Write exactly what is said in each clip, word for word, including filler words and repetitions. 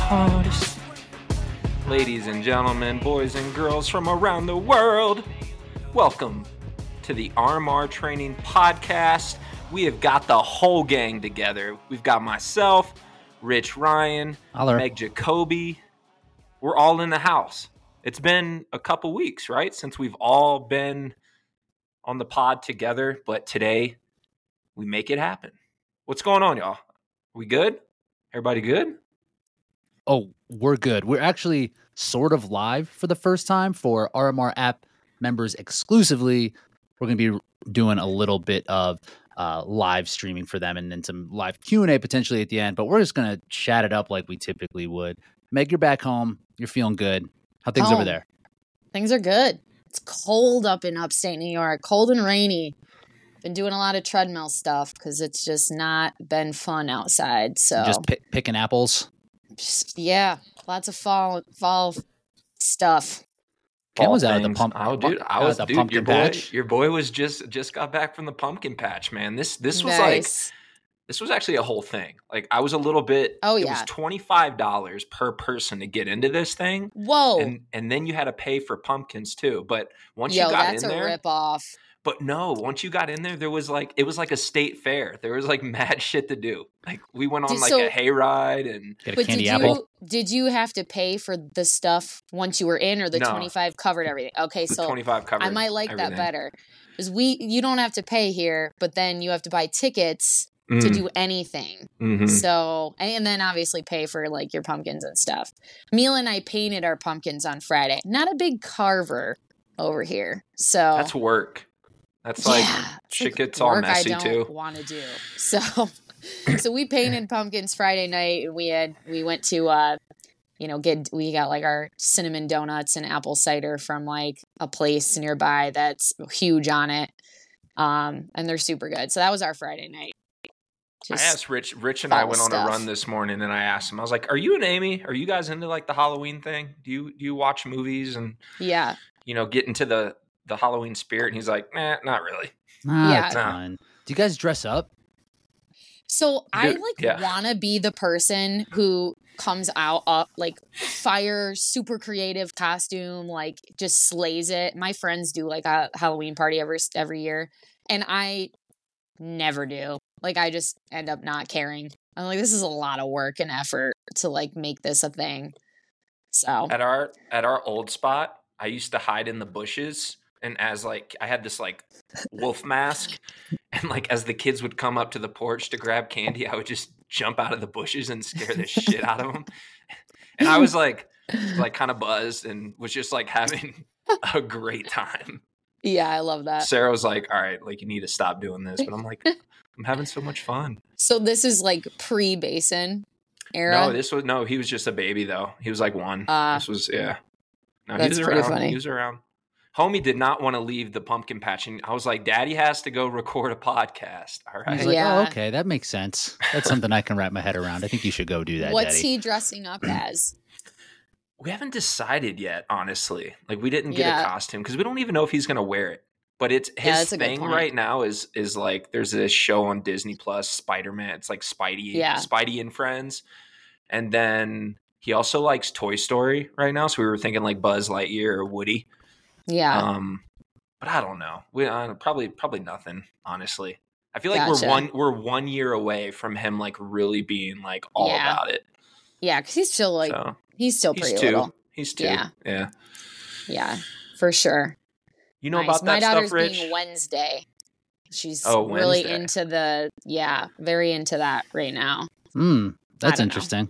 hottest. Ladies and gentlemen, boys and girls from around the world, welcome to the R M R Training Podcast. We have got the whole gang together. We've got myself, Rich Ryan, Holler. Meg Jacoby. We're all in the house. It's been a couple weeks, right, since we've all been on the pod together, but today we make it happen. What's going on, y'all? We good? Everybody good? Oh, we're good. We're actually sort of live for the first time for R M R app members exclusively. We're going to be doing a little bit of uh, live streaming for them and then some live Q and A potentially at the end, but we're just going to chat it up like we typically would. Meg, you're back home. You're feeling good. How things home. over there? Things are good. It's cold up in upstate New York, cold and rainy. Been doing a lot of treadmill stuff because it's just not been fun outside. So Just pick, picking apples? just, yeah, lots of fall fall stuff. Ken was All out of the things. pump. Oh, dude, I out was, of the dude, pumpkin your boy, patch. your boy was just just got back from the pumpkin patch, man. This this was like Nice. this was actually a whole thing. Like I was a little bit. Oh, It yeah. was twenty five dollars per person to get into this thing, Whoa. and and then you had to pay for pumpkins too. But once Yo, you got that's in a there, rip off. but no, once you got in there, there was like it was like a state fair. There was like mad shit to do. Like we went on Did- like so- a hayride and Get a But candy did apple. you did you have to pay for the stuff once you were in, or the No. twenty-five covered everything? Okay, the so twenty five covered. I might like everything. that better because we you don't have to pay here, but then you have to buy tickets to Mm, do anything. mhm. So, and and then obviously pay for like your pumpkins and stuff. Mila and I painted our pumpkins on Friday. Not a big carver over here. So, That's work. That's like yeah, it's shit like gets all work messy I too. don't want to do. So, so we painted pumpkins Friday night, and we had we went to uh you know get we got like our cinnamon donuts and apple cider from like a place nearby that's huge on it. Um, and they're super good. So that was our Friday night. I Just asked Rich. Rich and I fall went on a stuff. run this morning, and I asked him. I was like, "Are you and Amy? Are you guys into like the Halloween thing? Do you do you watch movies and yeah. you know get into the the Halloween spirit?" And he's like, "Nah, not really." Nah, Yeah. it's Nah. fine. Do you guys dress up? So I Dude, like yeah. want to be the person who comes out up like fire, super creative costume, like just slays it. My friends do like a Halloween party every every year, and I never do. Like I just end up not caring. I'm like, this is a lot of work and effort to like make this a thing. So At our at our old spot, I used to hide in the bushes, and as like I had this like wolf mask, and like as the kids would come up to the porch to grab candy, I would just jump out of the bushes and scare the shit out of them. And I was like, like kind of buzzed and was just like having a great time. yeah, I love that. Sarah was like, "All right, like you need to stop doing this," but I'm like, I'm having so much fun. So this is like pre-Basin era. No, this was no. He was just a baby though. He was like one. Ah. this was yeah. No, he That's was pretty around. funny. He was around. Homie did not want to leave the pumpkin patch, and I was like, "Daddy has to go record a podcast." All He's right. like, Yeah. oh, okay, that makes sense. That's something I can wrap my head around. I think you should go do that, What's Daddy. he dressing up as? We haven't decided yet, honestly. Like we didn't get Yeah. a costume because we don't even know if he's gonna wear it. But it's Yeah, his that's a good thing point. right now is is like there's this show on Disney Plus, Spider Man. It's like Spidey, Yeah. Spidey and Friends, and then he also likes Toy Story right now. So we were thinking like Buzz Lightyear or Woody. Yeah. Um, but I don't know. We uh, probably probably nothing. Honestly, I feel like Gotcha. we're one we're one year away from him like really being like all Yeah. about it. Yeah, because he's still like so he's still he's pretty two. little. He's two. Yeah. Yeah. Yeah, for sure. You know Nice. about My that daughter's stuff, Rich? being Wednesday. She's Oh, really Wednesday. into the yeah, very into that right now. Hmm, that's don't know. interesting.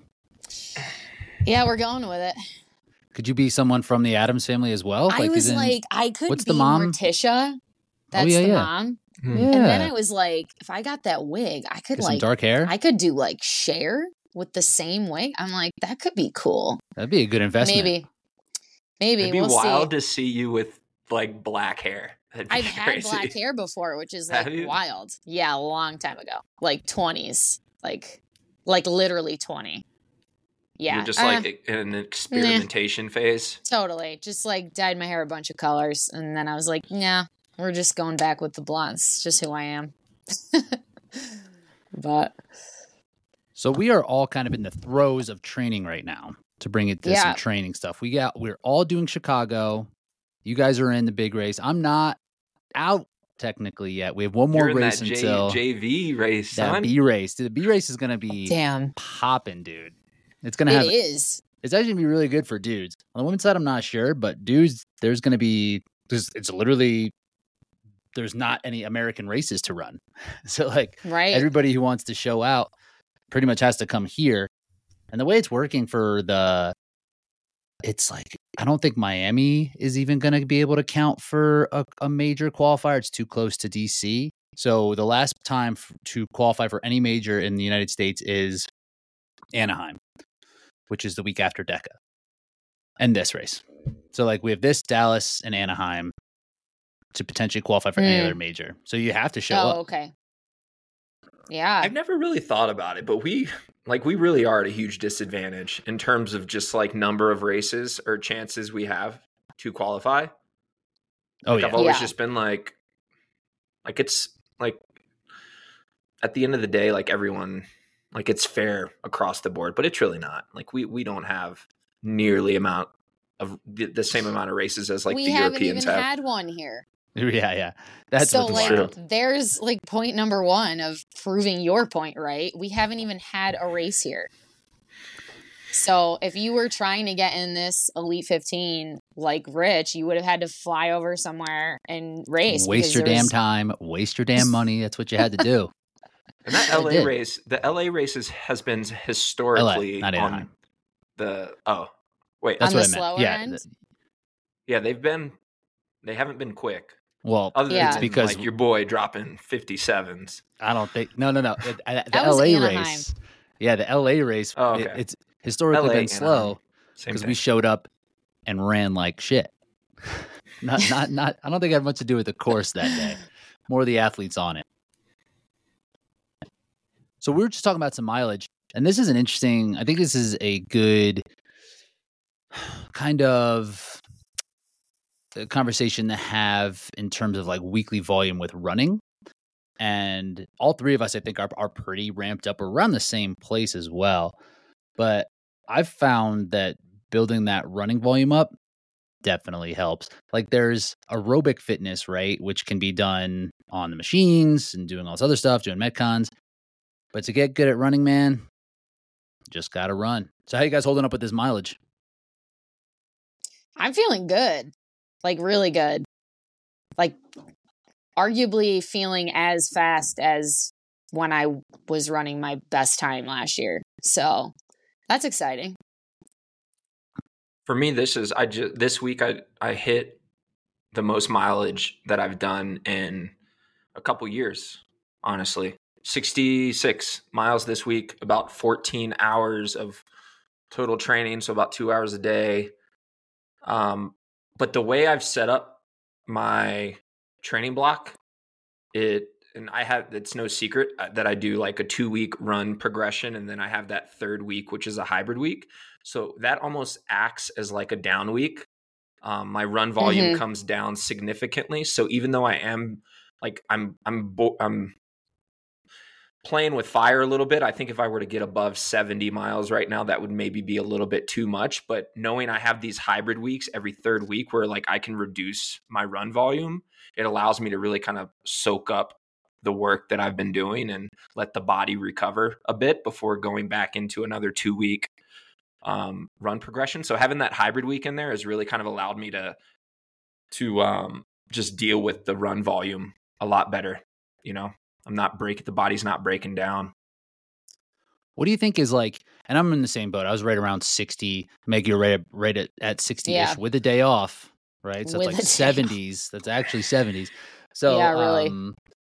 Yeah, we're going with it. Could you be someone from the Adams family as well? I was is in- like, I could what's be the mom? Morticia. That's yeah, the yeah. mom. Hmm. yeah, And then I was like, if I got that wig, I could Get some like dark hair. I could do like Cher with the same wig. I'm like, that could be cool. That'd be a good investment. Maybe. Maybe It'd be we'll wild see. to see you with like black hair. That'd be I've had crazy. black hair before, which is Have like you? wild. Yeah, a long time ago. Like twenties. Like like literally twenty. Yeah. You're just uh, like in an experimentation phase. totally. Just like dyed my hair a bunch of colors. And then I was like, nah, we're just going back with the blondes. It's just who I am. But So we are all kind of in the throes of training right now to bring it to Yeah. some training stuff. We got we're all doing Chicago. You guys are in the big race. I'm not out technically yet. We have one more You're in race that J- until JV race, that son. B race. Dude, the B race is gonna be Damn, popping, dude. It's gonna it have is. it's actually gonna be really good for dudes. On the women's side, I'm not sure, but dudes, there's gonna be there's it's literally there's not any American races to run. So like Right. everybody who wants to show out pretty much has to come here. And the way it's working for the, it's like, I don't think Miami is even going to be able to count for a, a major qualifier. It's too close to D C. So the last time f- to qualify for any major in the United States is Anaheim, which is the week after DECA and this race. So like we have this, Dallas, and Anaheim to potentially qualify for any Mm. other major. So you have to show Oh, up. okay. Yeah. I've never really thought about it, but we like we really are at a huge disadvantage in terms of just like number of races or chances we have to qualify. Oh Like, yeah. I've always Yeah. just been like, like it's like at the end of the day, like everyone, like it's fair across the board, but it's really not. Like we we don't have nearly amount of the, the same amount of races as like we the haven't Europeans even have. had one here. Yeah, yeah. That's so what's like wild. there's like point number one of proving your point, right? We haven't even had a race here. So if you were trying to get in this Elite fifteen like Rich, you would have had to fly over somewhere and race. Waste because your there damn was- time, waste your damn money. That's what you had to do. And that I L A did. race, the L A races has been historically not on Anaheim. the oh wait That's On what the I meant. slower Yeah. end? th- yeah they've been they haven't been quick Well, other Yeah. than because- like your boy dropping fifty-sevens. I don't think. No, no, no. The, uh, the That was L A Anaheim. race. Yeah, the L A race. Oh, it- okay. it's historically L A, been slow Anaheim, same because thing. we showed up and ran like shit. not, not, not. I don't think it had much to do with the course that day. More the athletes on it. So we were just talking about some mileage, and this is an interesting. I think this is a good kind of a conversation to have in terms of like weekly volume with running. And all three of us, I think, are are pretty ramped up around the same place as well. But I've found that building that running volume up definitely helps. Like there's aerobic fitness, right, which can be done on the machines and doing all this other stuff, doing metcons. But to get good at running, man, just gotta run. So how you guys holding up with this mileage? I'm feeling good. Like really good. Like arguably feeling as fast as when I was running my best time last year. So that's exciting. For me, this is I just this week I I hit the most mileage that I've done in a couple years, honestly. sixty-six miles this week, about fourteen hours of total training, so about two hours a day. Um, but the way I've set up my training block, it and I have it's no secret that I do like a two week run progression, and then I have that third week, which is a hybrid week. So that almost acts as like a down week. Um, my run volume Mhm. comes down significantly. So even though I am like I'm I'm bo- I'm playing with fire a little bit. I think if I were to get above seventy miles right now, that would maybe be a little bit too much. But knowing I have these hybrid weeks every third week where like I can reduce my run volume, it allows me to really kind of soak up the work that I've been doing and let the body recover a bit before going back into another two week um, run progression. So having that hybrid week in there has really kind of allowed me to, to um, just deal with the run volume a lot better. You know, I'm not breaking, the body's not breaking down. What do you think is like, and I'm in the same boat. I was right around sixty, Meg, you're right, right at, at sixty-ish Yeah. with a day off, right? So With it's a like day seventies. That's actually seventies. So, Yeah, really. um,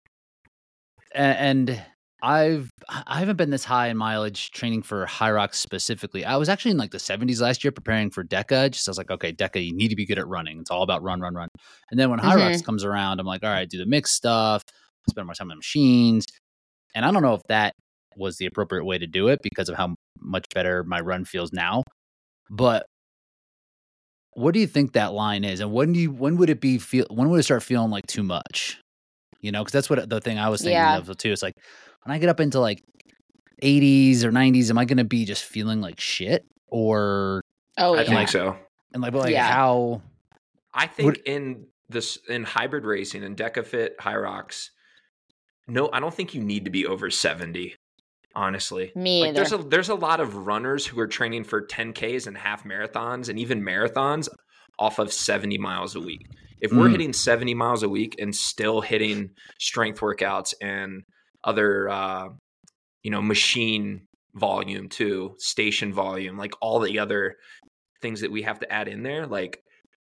a- and I've, I haven't been this high in mileage training for High Rocks specifically. I was actually in like the seventies last year preparing for DECA. Just I was like, okay, DECA, you need to be good at running. It's all about run, run, run. And then when High Rocks Mm-hmm. comes around, I'm like, all right, do the mixed stuff, spend more time on machines. And I don't know if that was the appropriate way to do it because of how much better my run feels now. But what do you think that line is? And when do you, when would it be feel, when would it start feeling like too much? You know, because that's what the thing I was thinking Yeah. of too. It's like when I get up into like eighties or nineties, am I going to be just feeling like shit? Or Oh, I yeah. think so. and like, but like Yeah. how? I think Would- in this in hybrid racing and DecaFit Hyrox, no, I don't think you need to be over seventy. Honestly, Me like either. there's a there's a lot of runners who are training for ten Ks and half marathons and even marathons off of seventy miles a week. If we're Mm. hitting seventy miles a week and still hitting strength workouts and other uh, you know machine volume too, station volume, like all the other things that we have to add in there, like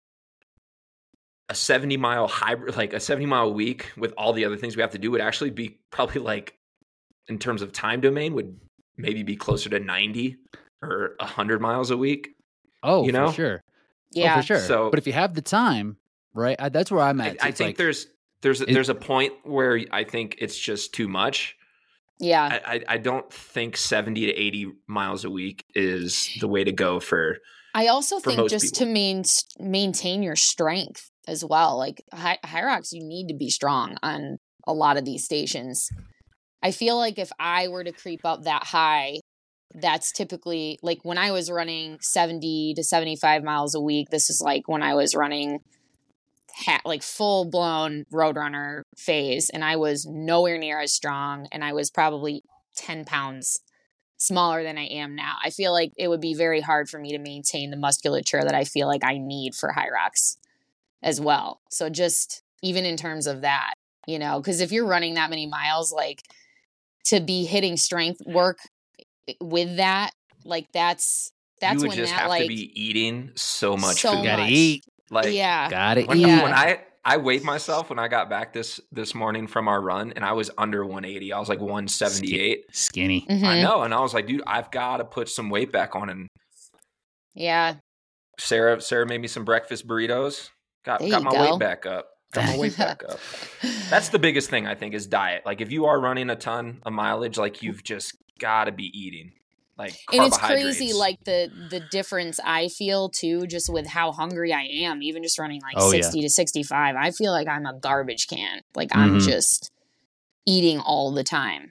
a seventy mile hybrid, like a seventy mile week with all the other things we have to do would actually be probably like, in terms of time domain, would maybe be closer to ninety or one hundred miles a week. Oh, You know? for sure. Yeah. Oh, for sure. So- but if you have the time, right? I, that's where I'm I, at. I It's think like, there's there's a, it- there's a point where I think it's just too much. Yeah. I, I, I don't think seventy to eighty miles a week is the way to go for. I also for think most just people. to main, maintain your strength as well. Like Hy- Hyrox, you need to be strong on a lot of these stations. I feel like if I were to creep up that high, that's typically like when I was running seventy to seventy-five miles a week. This is like when I was running ha- like full blown roadrunner phase, and I was nowhere near as strong, and I was probably ten pounds smaller than I am now. I feel like it would be very hard for me to maintain the musculature that I feel like I need for Hyrox as well. So just even in terms of that, you know, because if you're running that many miles, like to be hitting strength work with that, like that's that's you would when just that have like to be eating so much so food. gotta much. eat. Like yeah, Got it. when, Yeah. when I I weighed myself when I got back this this morning from our run, and I was under one eighty. I was like one seventy-eight. Skinny. Mhm. I know, and I was like, dude, I've got to put some weight back on. And yeah, Sarah Sarah made me some breakfast burritos. Got There got you my go. weight back up. Got my weight back up. That's the biggest thing I think is diet. Like if you are running a ton of mileage, like you've just got to be eating like and it's carbohydrates. crazy like the the difference I feel too, just with how hungry I am. Even just running like Oh, yeah. sixty to sixty-five, I feel like I'm a garbage can. Like I'm Mhm. just eating all the time.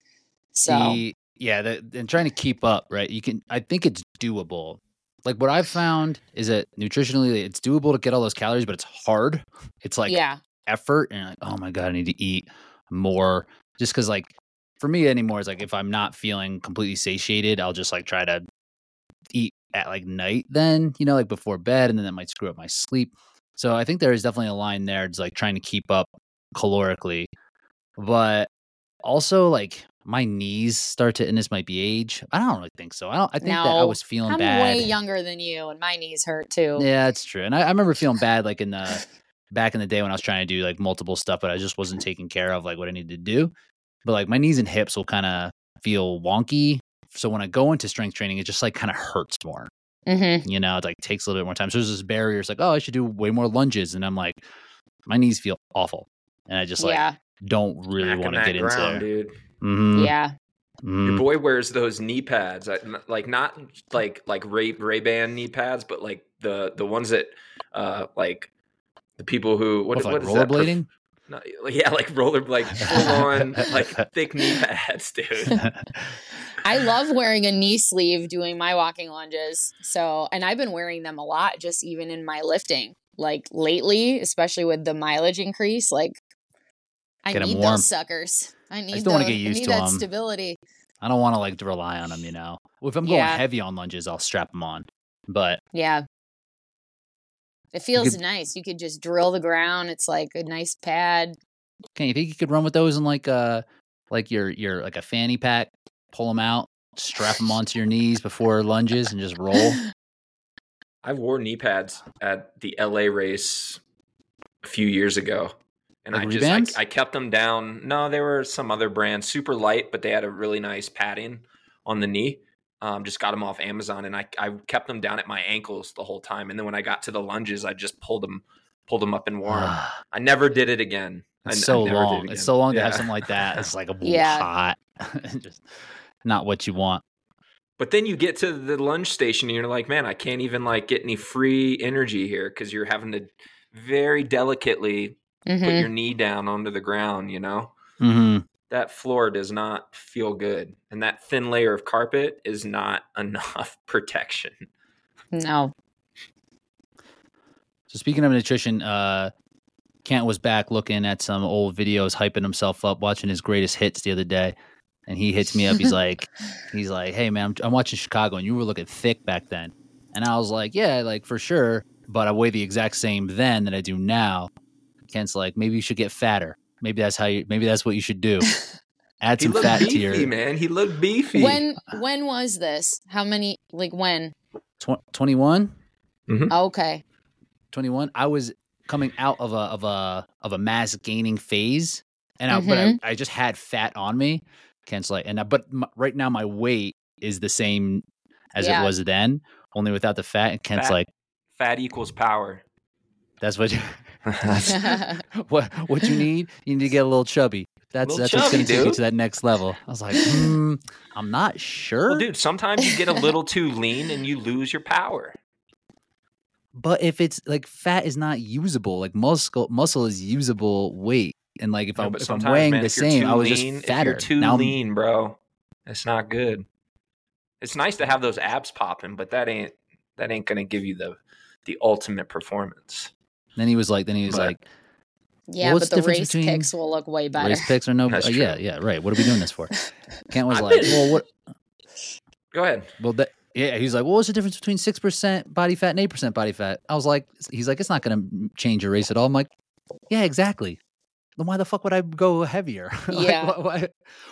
So The, yeah, the, and trying to keep up, right? You can. I think it's doable. Like what I've found is that nutritionally, it's doable to get all those calories, but it's hard. It's like yeah, effort, and you're like, oh my god, I need to eat more. Just because, like, for me anymore, it's like if I'm not feeling completely satiated, I'll just like try to eat at like night. Then you know, like before bed, and then that might screw up my sleep. So I think there is definitely a line there. It's like trying to keep up calorically, but also like my knees start to, and this might be age. I don't really think so. I don't. I think that I No, was feeling I'm bad. way younger than you, and my knees hurt too. Yeah, it's true. And I, I remember feeling bad like in the back in the day when I was trying to do like multiple stuff, but I just wasn't taking care of like what I needed to do. But like my knees and hips will kind of feel wonky. So when I go into strength training, it just like kind of hurts more. Mm-hmm. You know, it like takes a little bit more time. So there's this barrier. It's like, oh, I should do way more lunges. And I'm like, my knees feel awful. And I just like Yeah, don't really Smacking want to that get into ground, there. dude. Mhm. yeah. Mhm. Your boy wears those knee pads, I- n- like not like like Ray Ray Ban knee pads, but like the the ones that uh like the people who what, What, what like is that? Perf- rollerblading? no, yeah, like roller like full on like thick knee pads, dude. I love wearing a knee sleeve doing my walking lunges. So, and I've been wearing them a lot, just even in my lifting. Like lately, especially with the mileage increase, like I Get 'em need warm. those suckers. I need just don't wanna the- get used I need to that 'em. stability. I don't want to like to rely on them, you know. Well, if I'm going Yeah. heavy on lunges, I'll strap them on. But Yeah. It feels could- nice. You could just drill the ground. It's like a nice pad. okay, you think you could run with those in like uh like your your like a fanny pack? Pull them out, strap them onto your knees before lunges, and just roll. I wore knee pads at the L A race a few years ago, and Like I just Rebans? I, I kept them down. No, they were some other brand, super light, but they had a really nice padding on the knee. Um, just got them off Amazon, and I I kept them down at my ankles the whole time. And then when I got to the lunges, I just pulled them pulled them up and wore them. I never did it again. I- It's I so never did long. again. It's so long to have Yeah. something like that. It's like a Yeah. hot, just not what you want. But then you get to the lunge station and you're like, man, I can't even like get any free energy here because you're having to very delicately Mhm. put your knee down onto the ground, you know? Mm-hmm. that floor does not feel good. And that thin layer of carpet is not enough protection. No. So speaking of nutrition, uh, Kent was back looking at some old videos, hyping himself up, watching his greatest hits the other day. And he hits me up. He's like, he's like, hey, man, I'm, I'm watching Chicago, and you were looking thick back then. And I was like, yeah, like for sure. But I weigh the exact same then that I do now. Kent's like, maybe you should get fatter. Maybe that's how you, maybe that's what you should do. Add He some looked fat beefy, to your, man. He looked beefy. When when was this? How many? Like when? tw- twenty-one? Oh, okay. twenty-one. I was coming out of a of a of a mass gaining phase, and I, Mm-hmm. but I, I just had fat on me. Kent's like, and I, but m- right now my weight is the same as Yeah. it was then, only without the fat. And Kent's Fat. like, Fat equals power. that's what you, what what you need. You need to get a little chubby. That's Little that's what's going chubby, to take you dude. to that next level. I was like, hmm, I'm not sure. Well, dude, sometimes you get a little too lean and you lose your power. But if it's like fat is not usable, like muscle muscle is usable weight. And like if No, I'm but if I'm sometimes, weighing man, the if you're same, too I was lean, just fatter. If you're too now I'm- lean, bro, it's not good. It's nice to have those abs popping, but that ain't that ain't gonna give you the the ultimate performance. Then he was like, then he was But- like, Yeah, What's but the the difference race between picks will look way better. race picks or no? That's uh, yeah, true. yeah, right. What are we doing this for? Kent was I've like, been- well, what? Go ahead. Well, that, yeah, he's like, well, what's the difference between six percent body fat and eight percent body fat? I was like, he's like, it's not going to change your race at all. I'm like, yeah, exactly. Then why the fuck would I go heavier? Like, Yeah. why- why-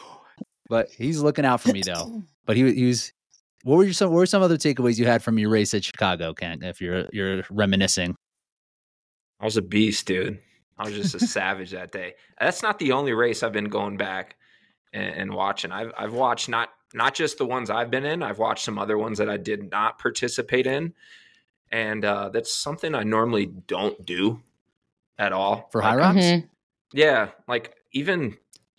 But he's looking out for me though. But he, he was. What were your some? What were some other takeaways you had from your race at Chicago, Kent? If you're you're reminiscing. I was a beast, dude. I was just a savage that day. That's not the only race I've been going back and, and watching. I've I've watched not not just the ones I've been in. I've watched some other ones that I did not participate in, and uh, that's something I normally don't do at all. For Like, High Rocks? Mhm. Yeah, like even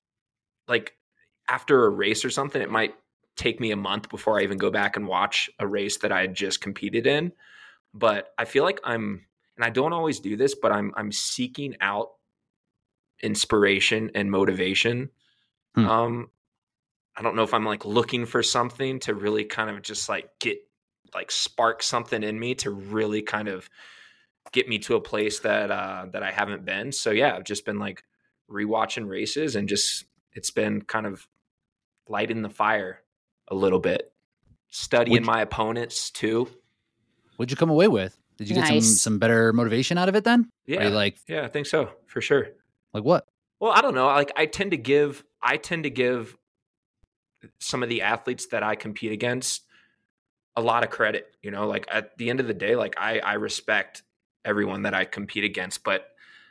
like after a race or something, it might take me a month before I even go back and watch a race that I had just competed in. But I feel like I'm, and I don't always do this, but I'm I'm seeking out inspiration and motivation. Hmm. Um, I don't know if I'm like looking for something to really kind of just like get like spark something in me to really kind of get me to a place that uh that I haven't been. So yeah, I've just been like rewatching races and just it's been kind of lighting the fire a little bit. Studying Would you- my opponents too. What'd you come away with? Did you get some Nice. some better motivation out of it then? Or Yeah. you like Yeah, I think so, for sure. like what? Well, I don't know. Like I tend to give I tend to give some of the athletes that I compete against a lot of credit, you know, like at the end of the day, like I I respect everyone that I compete against, but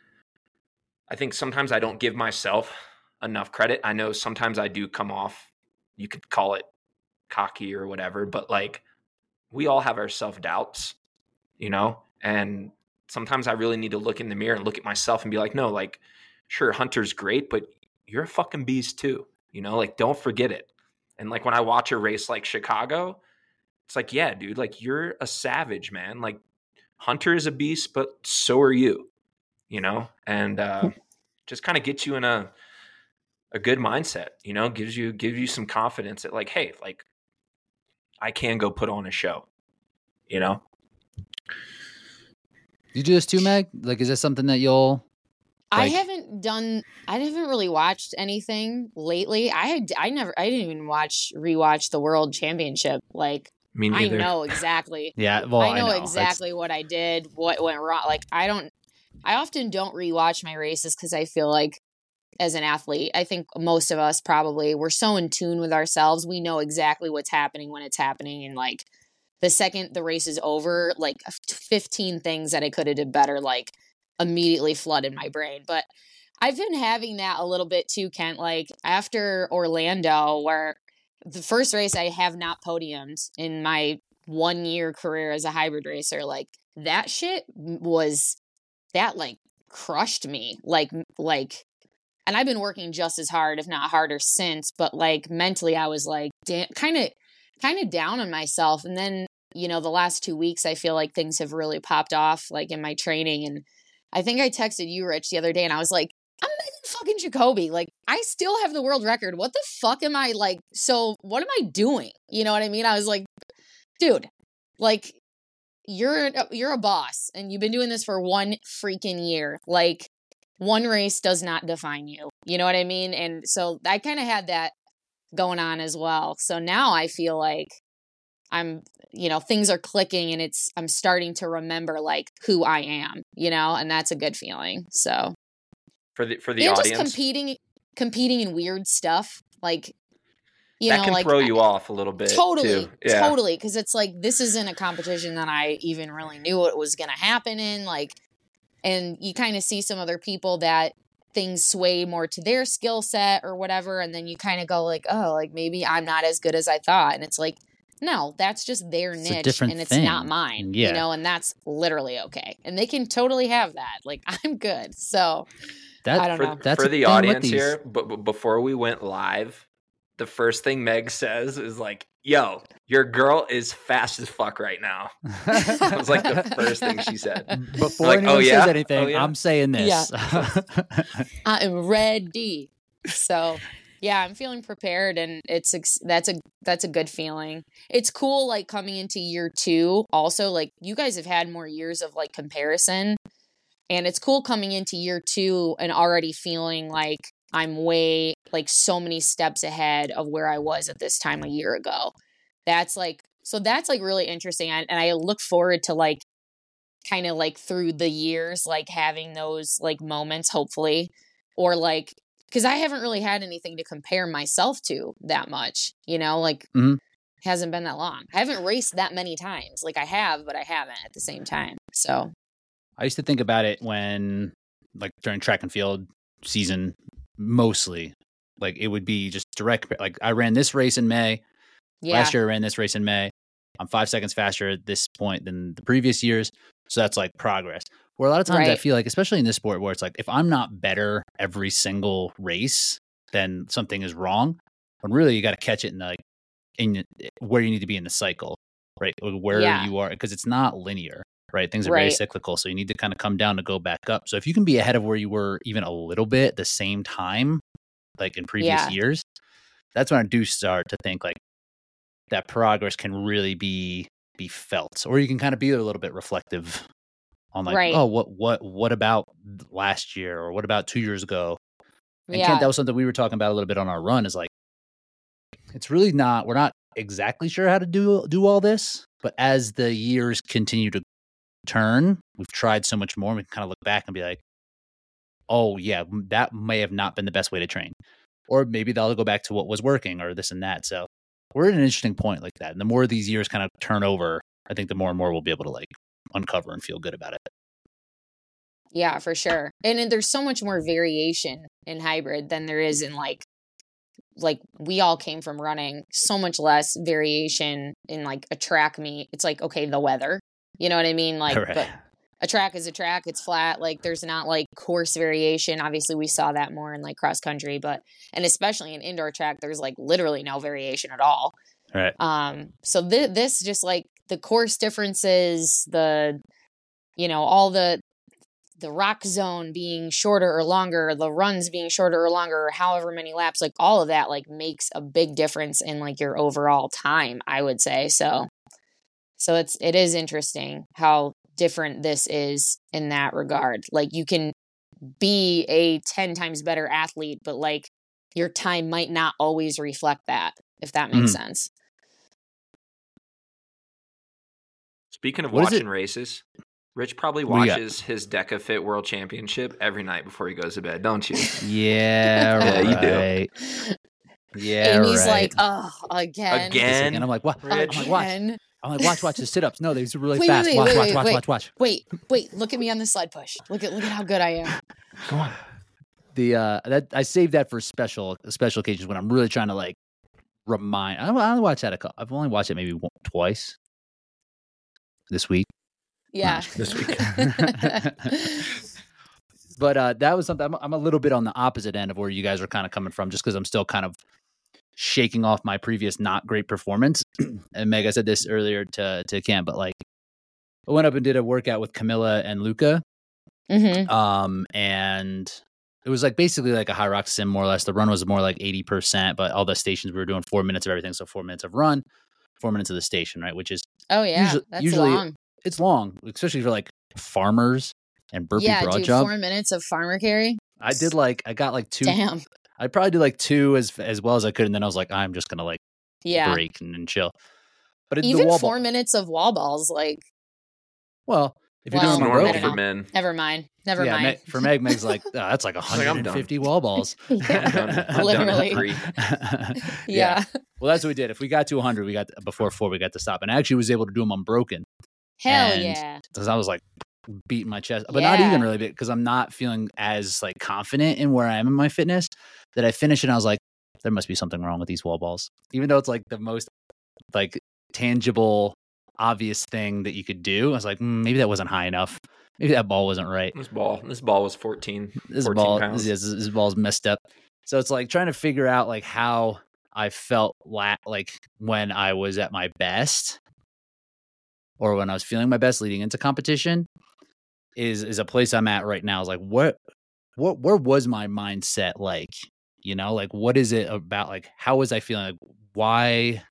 I think sometimes I don't give myself enough credit. I know sometimes I do come off, you could call it cocky or whatever, but like we all have our self-doubts, you know? And sometimes I really need to look in the mirror and look at myself and be like, no, like sure, Hunter's great, but you're a fucking beast too. You know, like don't forget it. And like when I watch a race like Chicago, it's like, yeah, dude, like you're a savage, man. Like Hunter is a beast, but so are you, you know? And uh just kind of get you in a a good mindset, you know, gives you gives you some confidence that like, hey, like I can go put on a show, you know? You do this too, Meg? Like, is this something that you'll? I Like- haven't done. I haven't really watched anything lately. I had. I never. I didn't even watch rewatch the World Championship. Like Me I neither. know exactly. Yeah, well, I know, That's- exactly what I did, what went wrong. Like I don't. I often don't rewatch my races because I feel like, as an athlete, I think most of us probably we're so in tune with ourselves. We know exactly what's happening when it's happening, and like the second the race is over, like fifteen things that I could have did better, like immediately flood in my brain. But I've been having that a little bit too, Kent. Like after Orlando, where the first race I have not podiumed in my one year career as a hybrid racer, like that shit was that like crushed me. Like like and I've been working just as hard, if not harder since, but like mentally I was like kind of kind of down on myself. And then, you know, the last two weeks I feel like things have really popped off like in my training. And I think I texted you, Rich, the other day and I was like, I'm Megan fucking Jacoby. Like, I still have the world record. What the fuck am I like? So what am I doing? You know what I mean? I was like, dude, like, you're you're a boss and you've been doing this for one freaking year. Like, one race does not define you. You know what I mean? And so I kind of had that going on as well. So now I feel like I'm, you know, things are clicking and it's, I'm starting to remember like who I am, you know, and that's a good feeling. So for the, for the and audience, just competing, competing in weird stuff. Like, you that know, can like throw you off a little bit. Totally. Too. Yeah. Totally. Cause it's like, this isn't a competition that I even really knew what was going to happen in. Like, and you kind of see some other people that things sway more to their skill set or whatever. And then you kind of go like, oh, like maybe I'm not as good as I thought. And it's like, no, that's just their It's a niche different and it's thing. not mine, Yeah. you know, and that's literally okay. And they can totally have that. Like, I'm good. So That, I don't For, know. That's for the the thing with audience these- here, but, but before we went live, the first thing Meg says is like, yo, your girl is fast as fuck right now. That was like the first thing she said. Before Like, anyone oh, yeah? says anything, Oh, yeah? I'm saying this. I am ready. So yeah, I'm feeling prepared and it's, ex- that's a, that's a good feeling. It's cool. Like coming into year two, also like you guys have had more years of like comparison and it's cool coming into year two and already feeling like I'm way like so many steps ahead of where I was at this time a year ago. That's like, so that's like really interesting. I, and I look forward to like kind of like through the years, like having those like moments, hopefully, or like, cause I haven't really had anything to compare myself to that much, you know, like Mhm. hasn't been that long. I haven't raced that many times. Like I have, but I haven't at the same time. So I used to think about it when, like, during track and field season, mostly. Like, it would be just direct. Like, I ran this race in May. yeah, Last year, I ran this race in May. I'm five seconds faster at this point than the previous years. So that's like progress. Where a lot of times I Right. feel like, especially in this sport, where it's like, if I'm not better every single race, then something is wrong. When really you got to catch it in like in where you need to be in the cycle, right? Or where Yeah. you are, because it's not linear, right? Things are very Right. cyclical. So you need to kind of come down to go back up. So if you can be ahead of where you were even a little bit at the same time, like in previous Yeah. years, that's when I do start to think like that progress can really be be felt, or you can kind of be a little bit reflective on like, Right. oh, what what what about last year, or what about two years ago? And yeah, Kent, that was something we were talking about a little bit on our run. Is like, it's really not. We're not exactly sure how to do do all this, but as the years continue to turn, we've tried so much more. And we can kind of look back and be like, oh yeah, that may have not been the best way to train, or maybe they'll go back to what was working, or this and that. So we're at an interesting point like that. And the more these years kind of turn over, I think the more and more we'll be able to like uncover and feel good about it. yeah, for sure. And then there's so much more variation in hybrid than there is in like, like we all came from running, so much less variation in like a track meet. It's like, okay, the weather, you know what I mean? Like, Right. but a track is a track, it's flat. Like there's not like course variation. Obviously we saw that more in like cross country, but, and especially in indoor track, there's like literally no variation at all. Right. Um, so th- this just like the course differences, the, you know, all the, the rock zone being shorter or longer, the runs being shorter or longer, or however many laps, like all of that, like makes a big difference in like your overall time, I would say. So, so it's, it is interesting how different this is in that regard. Like you can be a ten times better athlete, but like your time might not always reflect that, if that makes Mhm. sense. Speaking of What is it- watching races, Rich probably What do you got? watches his Deca Fit World Championship every night before he goes to bed, don't you? Yeah, Yeah, you do. right. Yeah, and he's right. like, oh, again. Again? And I'm like, what? I'm Rich? like, watch. Again. I'm like, watch, watch the sit ups. No, these are really Wait, fast. wait, watch, wait, watch, wait, watch, wait. watch, watch. Wait, wait, look at me on the sled push. Look at look at how good I am. Come on. The uh, that I saved that for special special occasions when I'm really trying to like remind. I I only watched that a couple. I've only watched it maybe one, twice this week. Yeah. This week. But uh, that was something. I'm, I'm a little bit on the opposite end of where you guys are kind of coming from, just because I'm still kind of shaking off my previous not great performance. And Meg, I said this earlier to to Cam, but like I went up and did a workout with Camilla and Luca, hmm um, and it was like basically like a high rock sim, more or less. The run was more like eighty percent, but all the stations we were doing four minutes of everything. So four minutes of run, four minutes of the station, right? Which is Oh yeah, usually, that's usually long. It's long, especially for like farmers and burpee Yeah, broad dude, jump. four minutes of farmer carry. I did like, I got like two. Damn. I probably did like two as as well as I could. And then I was like, I'm just going to like Yeah. break and, and chill. But it, Even the wall four ball, minutes of wall balls, like, well, if you're Well, It's doing them normal I don't for know. men. never mind. Never yeah, mind. Meg, for Meg, Meg's like, oh, that's like like, I'm done. one hundred fifty wall balls. I'm done. I'm done Literally. at three. yeah. Well, that's what we did. If we got to one hundred, we got before four, we got to stop. And I actually was able to do them unbroken. Hell And- yeah. Because I was like beating my chest, but not Yeah. even really big because I'm not feeling as like confident in where I am in my fitness that I finished and I was like, there must be something wrong with these wall balls. Even though it's like the most like tangible, obvious thing that you could do. I was like, mm, maybe that wasn't high enough. Maybe that ball wasn't right. This ball, this ball was fourteen. This fourteen ball, pounds. this, this ball's messed up. So it's like trying to figure out like how I felt la- like when I was at my best or when I was feeling my best leading into competition is is a place I'm at right now. Is like what what where was my mindset like? You know, like what is it about? Like how was I feeling? Like why?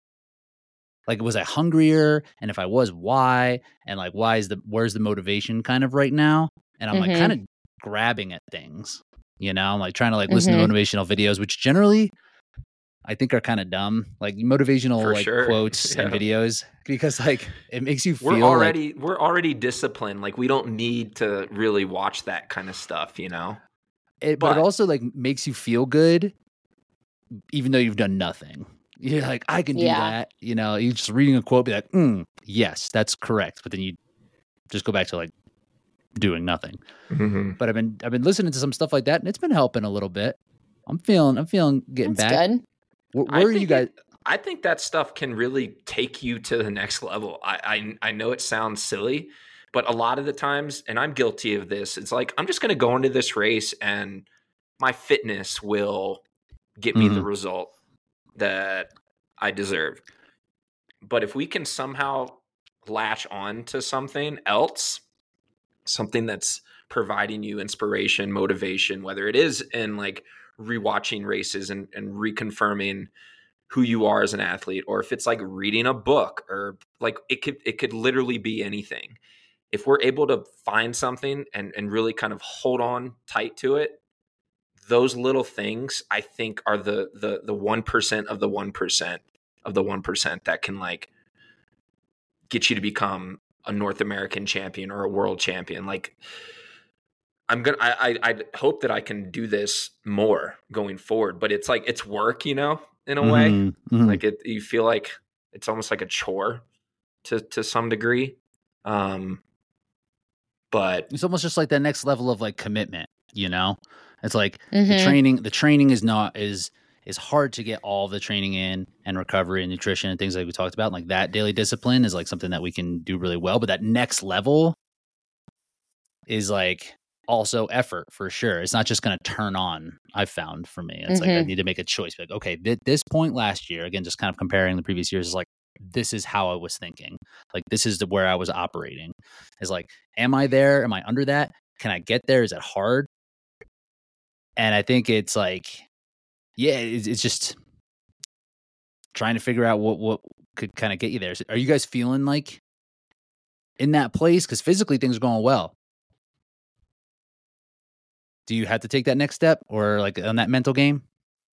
Like was I hungrier? And if I was, why? And like why is the where's the motivation kind of right now? And I'm like Mhm. kind of grabbing at things. You know, I'm like trying to like listen Mhm. to motivational videos, which generally I think are kind of dumb, like motivational For like sure. quotes and Yeah. videos, because like it makes you feel We're like already we're already disciplined. Like we don't need to really watch that kind of stuff, you know. it, but, but- it also like makes you feel good, even though you've done nothing. You're like, I can do Yeah. that. You know, you just reading a quote, be like, mm, yes, that's correct. But then you just go back to like doing nothing. Mm-hmm. But I've been I've been listening to some stuff like that, and it's been helping a little bit. I'm feeling I'm feeling getting That's back. good. Where, where are you guys? I think that stuff can really take you to the next level. I, I I know it sounds silly, but a lot of the times, and I'm guilty of this, it's like I'm just going to go into this race and my fitness will get me the result that I deserve. But if we can somehow latch on to something else, something that's providing you inspiration, motivation, whether it is in like rewatching races and, and reconfirming who you are as an athlete, or if it's like reading a book, or like it could it could literally be anything. If we're able to find something and, and really kind of hold on tight to it, those little things I think are the the the one percent of the one percent of the one percent that can like get you to become a North American champion or a world champion. Like I'm gonna, I, I, I hope that I can do this more going forward, but it's like, it's work, you know, in a way, Mhm, mhm. like it, you feel like it's almost like a chore to, to some degree. Um, but It's almost just like that next level of like commitment, you know? It's like the Mhm. training, the training is not is is hard to get all the training in and recovery and nutrition and things like we talked about. Like that daily discipline is like something that we can do really well. But that next level is like also effort for sure. It's not just going to turn on. I've found for me, it's like I Mhm. need to make a choice. Like, okay, at this point last year, again, just kind of comparing the previous years, is like this is how I was thinking. Like this is the, where I was operating. Is like, am I there? Am I under that? Can I get there? Is it hard? And I think it's like, yeah, it's, it's just trying to figure out what what could kind of get you there. So are you guys feeling like in that place? Because physically things are going well. Do you have to take that next step, or like on that mental game?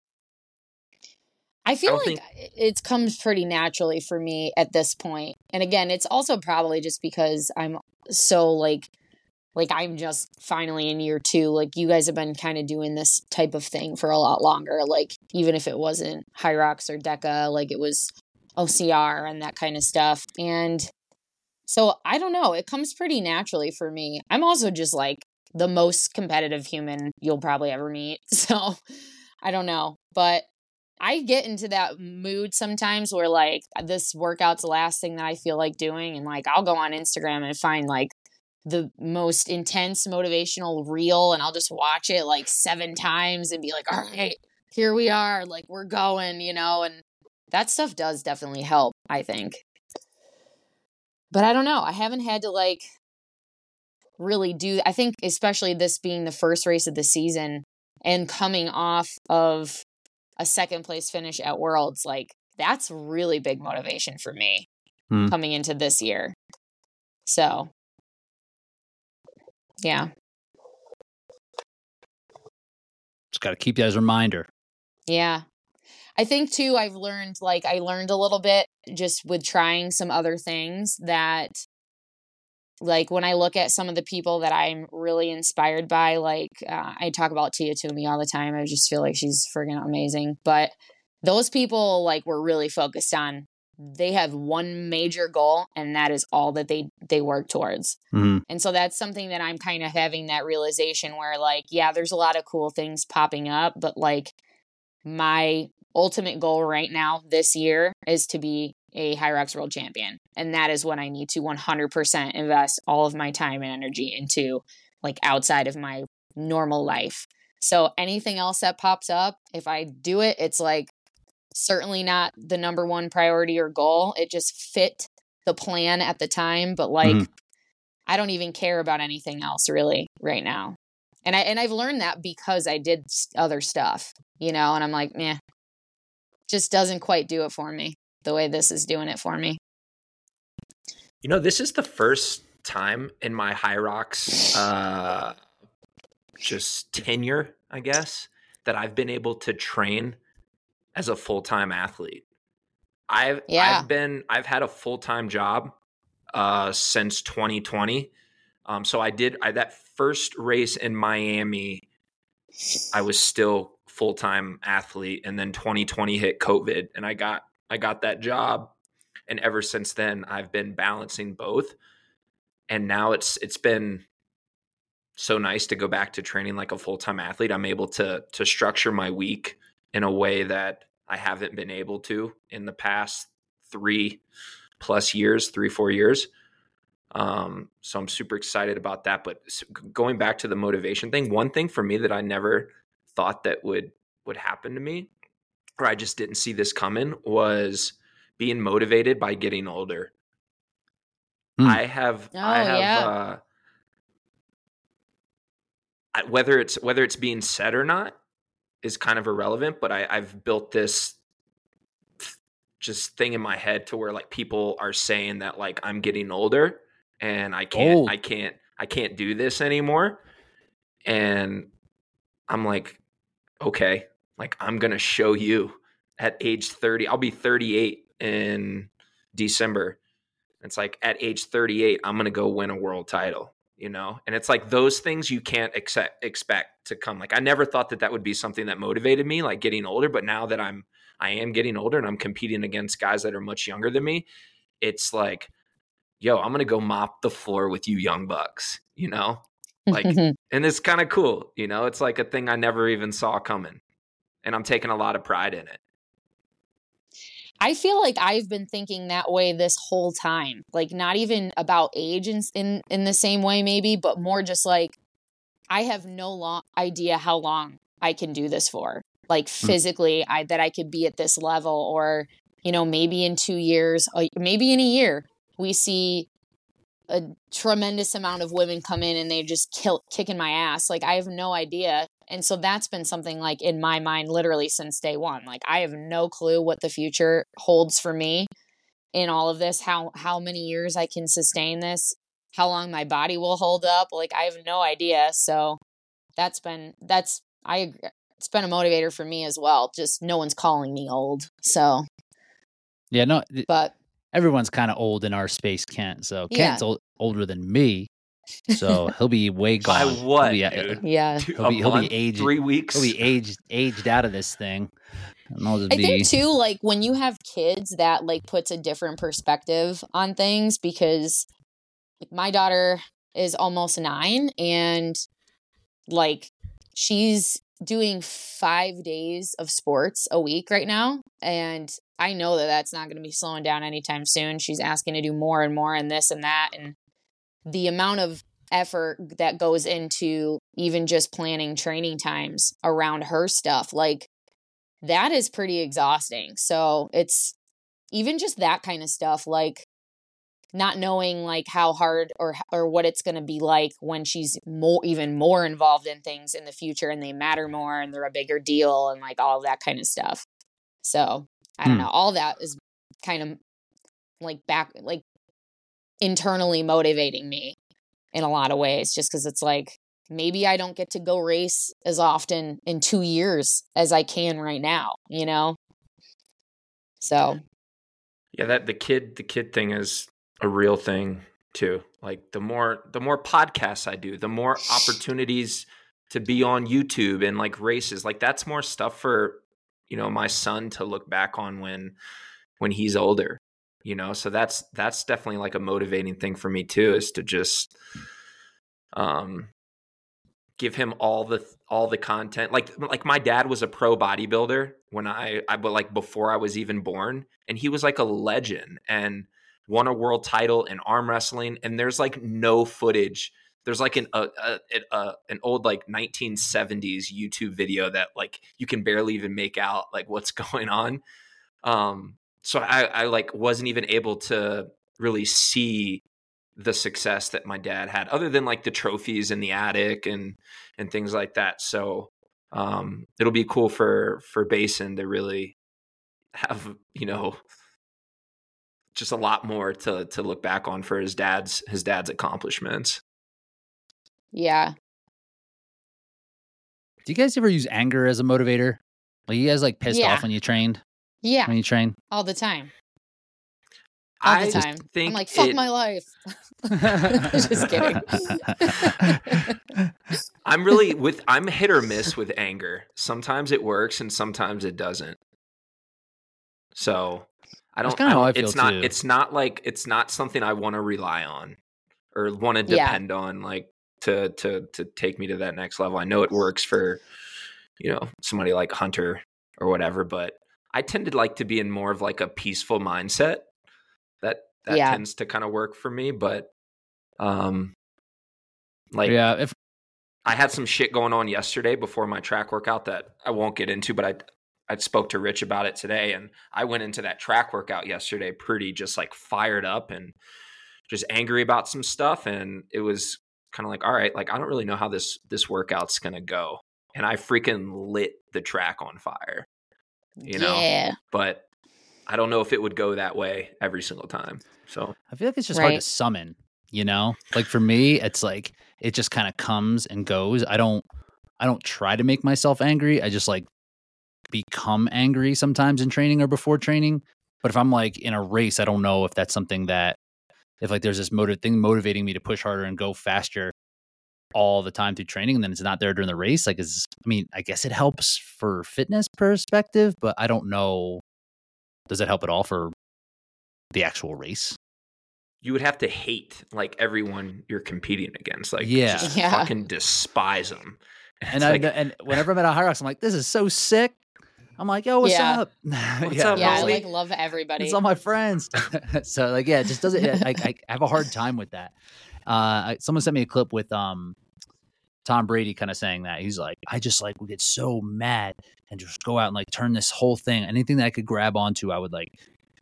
I feel I like don't it it comes pretty naturally for me at this point. And again, it's also probably just because I'm so like like I'm just finally in year two. Like you guys have been kind of doing this type of thing for a lot longer. Like even if it wasn't High Rocks or DECA, like it was O C R and that kind of stuff. And so I don't know, it comes pretty naturally for me. I'm also just like the most competitive human you'll probably ever meet. So I don't know, but I get into that mood sometimes where like this workout's the last thing that I feel like doing. And like, I'll go on Instagram and find like the most intense motivational reel, and I'll just watch it like seven times and be like, all right, here we are. Like we're going, you know, and that stuff does definitely help, I think. But I don't know. I haven't had to like really do. I think especially this being the first race of the season and coming off of a second place finish at Worlds, like that's really big motivation for me Hmm. coming into this year. So, yeah. Just got to keep that as a reminder. Yeah. I think too, I've learned, like, I learned a little bit just with trying some other things that, like, when I look at some of the people that I'm really inspired by, like, uh, I talk about Tia Toomey all the time. I just feel like she's friggin' amazing. But those people, like, were really focused on, they have one major goal, and that is all that they, they work towards. Mm-hmm. And so that's something that I'm kind of having that realization where, like, yeah, there's a lot of cool things popping up, but, like, my ultimate goal right now this year is to be a Hyrox World Champion. And that is what I need to one hundred percent invest all of my time and energy into, like, outside of my normal life. So anything else that pops up, if I do it, it's like certainly not the number one priority or goal. It just fit the plan at the time. But like, Mhm. I don't even care about anything else really right now. And I, and I've learned that because I did s- other stuff, you know, and I'm like, meh, just doesn't quite do it for me the way this is doing it for me. You know, this is the first time in my Hyrox uh, just tenure, I guess, that I've been able to train as a full-time athlete. I've Yeah. I've been I've had a full-time job uh, since twenty twenty. Um, so I did I, that first race in Miami, I was still full-time athlete, and then twenty twenty hit COVID, and I got I got that job, and ever since then I've been balancing both. And now it's it's been so nice to go back to training like a full-time athlete. I'm able to to structure my week in a way that I haven't been able to in the past three plus years, three, four years. Um, so I'm super excited about that. But going back to the motivation thing, one thing for me that I never thought that would would happen to me, or I just didn't see this coming, was being motivated by getting older. Hmm. I have, Oh, I have, yeah. uh, I- whether it's whether it's being said or not is kind of irrelevant. But I, I've built this just thing in my head to where like people are saying that like I'm getting older and I can't, Old. I can't, I can't do this anymore. And I'm like, okay, like I'm gonna show you at age thirty. I'll be thirty-eight in December. It's like at age thirty-eight, I'm gonna go win a world title, you know. And it's like those things you can't accept, expect to come. Like I never thought that that would be something that motivated me, like getting older. But now that I'm, I am getting older and I'm competing against guys that are much younger than me, it's like, yo, I'm gonna go mop the floor with you young bucks, you know. Like, and it's kind of cool, you know. It's like a thing I never even saw coming, and I'm taking a lot of pride in it. I feel like I've been thinking that way this whole time. Like not even about age in in, in the same way maybe, but more just like I have no long idea how long I can do this for. Like physically, I that I could be at this level, or you know, maybe in two years, or maybe in a year, we see a tremendous amount of women come in and they just kill kicking my ass. Like I have no idea. And so that's been something like in my mind literally since day one. Like I have no clue what the future holds for me in all of this, how how many years I can sustain this, how long my body will hold up. Like I have no idea. So that's been that's I agree. It's been a motivator for me as well. Just no one's calling me old. So Yeah, no, th- but everyone's kind of old in our space, Kent. So Yeah. Kent's old, older than me, so he'll be way By gone. what, he'll be, dude? yeah. Two- He'll a be he'll month, be aged. three weeks. He'll be aged aged out of this thing. And I'll just I be, think too, like when you have kids, that like puts a different perspective on things because like, my daughter is almost nine and like she's doing five days of sports a week right now. And I know that that's not going to be slowing down anytime soon. She's asking to do more and more and this and that. And the amount of effort that goes into even just planning training times around her stuff, like that is pretty exhausting. So it's even just that kind of stuff. Like not knowing like how hard or or what it's going to be like when she's more even more involved in things in the future and they matter more and they're a bigger deal and like all of that kind of stuff. So I don't Hmm. know. All that is kind of like back like internally motivating me in a lot of ways, just because it's like maybe I don't get to go race as often in two years as I can right now, you know? So Yeah, that the kid the kid thing is a real thing too. Like the more the more podcasts I do, the more opportunities to be on YouTube and like races. Like that's more stuff for, you know, my son to look back on when when he's older. You know, so that's that's definitely like a motivating thing for me too, is to just um give him all the all the content. Like like my dad was a pro bodybuilder when I I but like before I was even born, and he was like a legend and won a world title in arm wrestling, and there's like no footage. There's like an a, a, a an old like nineteen seventies YouTube video that like you can barely even make out like what's going on. Um so I I like wasn't even able to really see the success that my dad had, other than like the trophies in the attic and and things like that. So um it'll be cool for for Basin to really have, you know, just a lot more to to look back on for his dad's his dad's accomplishments. yeah. Do you guys ever use anger as a motivator? Like you guys like pissed Yeah. off when you trained? Yeah. When you train? All the time. All I the time. think I'm like, fuck it- my life. Just kidding. I'm really with I'm hit or miss with anger. Sometimes it works and sometimes it doesn't. So I That's don't, kinda I how don't I feel, it's not too. it's not like it's not something I want to rely on or want to Yeah. depend on like to to to take me to that next level. I know it works for, you know, somebody like Hunter or whatever, but I tend to like to be in more of like a peaceful mindset. That that Yeah. tends to kind of work for me, but um like Yeah, if I had some shit going on yesterday before my track workout that I won't get into, but I I spoke to Rich about it today, and I went into that track workout yesterday pretty just like fired up and just angry about some stuff, and it was kind of like, all right, like I don't really know how this this workout's gonna go, and I freaking lit the track on fire, you know. Yeah. But I don't know if it would go that way every single time. So I feel like it's just hard to Right. summon, you know? Like for me, it's like it just kind of comes and goes. I don't I don't try to make myself angry. I just like become angry sometimes in training or before training. But if I'm like in a race, I don't know if that's something that if like there's this motive thing motivating me to push harder and go faster all the time through training and then it's not there during the race. Like is I mean, I guess it helps for fitness perspective, but I don't know. Does it help at all for the actual race? you would have to hate like everyone you're competing against, like Yeah. just Yeah. fucking despise them. And I, and whenever I'm at a high rocks, I'm like, this is so sick. I'm like, yo, what's Yeah. up? What's up, Yeah. I homie? like love everybody. It's all my friends. So like, yeah, it just doesn't. I, I have a hard time with that. Uh, I, someone sent me a clip with um, Tom Brady kind of saying that he's like, I just like would get so mad and just go out and like turn this whole thing. Anything that I could grab onto, I would like,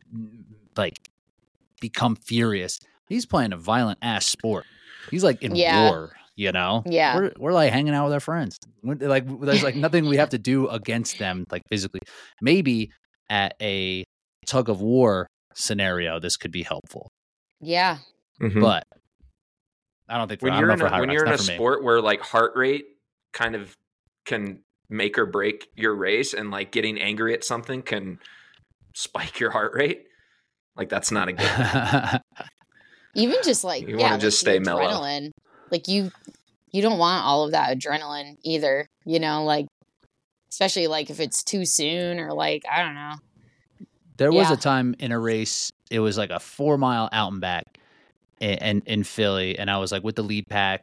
like, become furious. He's playing a violent ass sport. He's like in Yeah. war. You know, Yeah. we're we're like hanging out with our friends. We're, like there's like nothing we have to do against them, like physically. Maybe at a tug of war scenario, this could be helpful, Yeah. Mhm. but I don't think for, when I you're don't in know a, for high when rocks, you're in not a for me. sport where like heart rate kind of can make or break your race, and like getting angry at something can spike your heart rate, like that's not a good thing. Even just like, You yeah, wanna like just the stay mellow. adrenaline. Like you, you don't want all of that adrenaline either, you know, like, especially like if it's too soon or like, I don't know. There was Yeah. a time in a race, it was like a four mile out and back in, in, in Philly. And I was like with the lead pack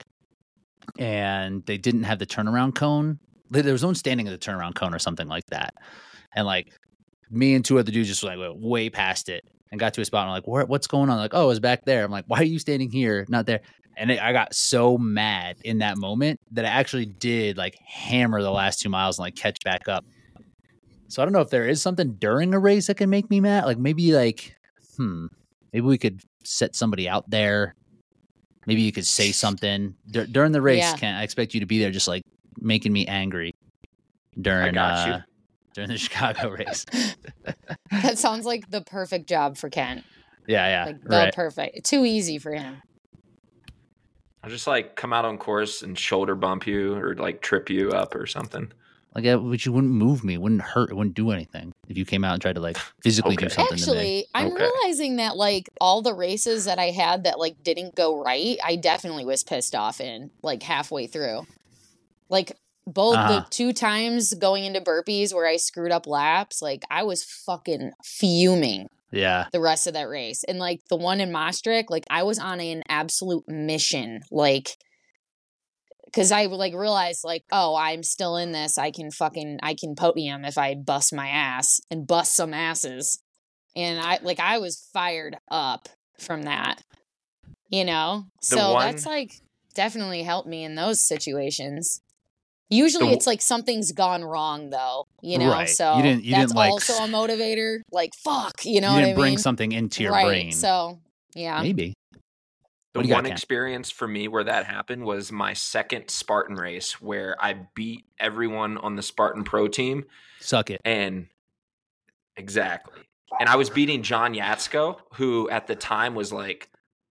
and they didn't have the turnaround cone. There there was no one standing at the turnaround cone or something like that. And like me and two other dudes just like went way past it and got to a spot. And I'm like, Where, what's going on? Like, oh, it was back there. I'm like, why are you standing here, not there? And it, I got so mad in that moment that I actually did like hammer the last two miles and like catch back up. So I don't know if there is something during a race that can make me mad. Like maybe like, hmm, Maybe we could set somebody out there. Maybe you could say something Dur- during the race. Yeah. Kent, I expect you to be there, just like making me angry during got you. uh, during the Chicago race. That sounds like the perfect job for Kent. Yeah, yeah, Like the right. perfect. Too easy for him. I'll just like come out on course and shoulder bump you or like trip you up or something. Like, uh, which you wouldn't move me, wouldn't hurt, it wouldn't do anything if you came out and tried to like physically Okay. do something to me. Actually, I'm Okay. realizing that like all the races that I had that like didn't go right, I definitely was pissed off in like halfway through. Like both Uh-huh. the two times going into burpees where I screwed up laps, like I was fucking fuming Yeah, the rest of that race. And like the one in Maastricht, like I was on an absolute mission. Like because I like realized like, oh, I'm still in this. I can fucking I can podium if I bust my ass and bust some asses. And I like I was fired up from that. You know? So one- that's like definitely helped me in those situations. Usually The- it's like something's gone wrong though, you know. Right. So You didn't- you that's didn't, like, also a motivator. Like fuck, you know you what didn't I bring mean? something into your right. brain. So yeah. Maybe. The What do you got, one Ken? experience for me where that happened was my second Spartan race where I beat everyone on the Spartan Pro team. Suck it. And exactly. And I was beating John Yatsko, who at the time was like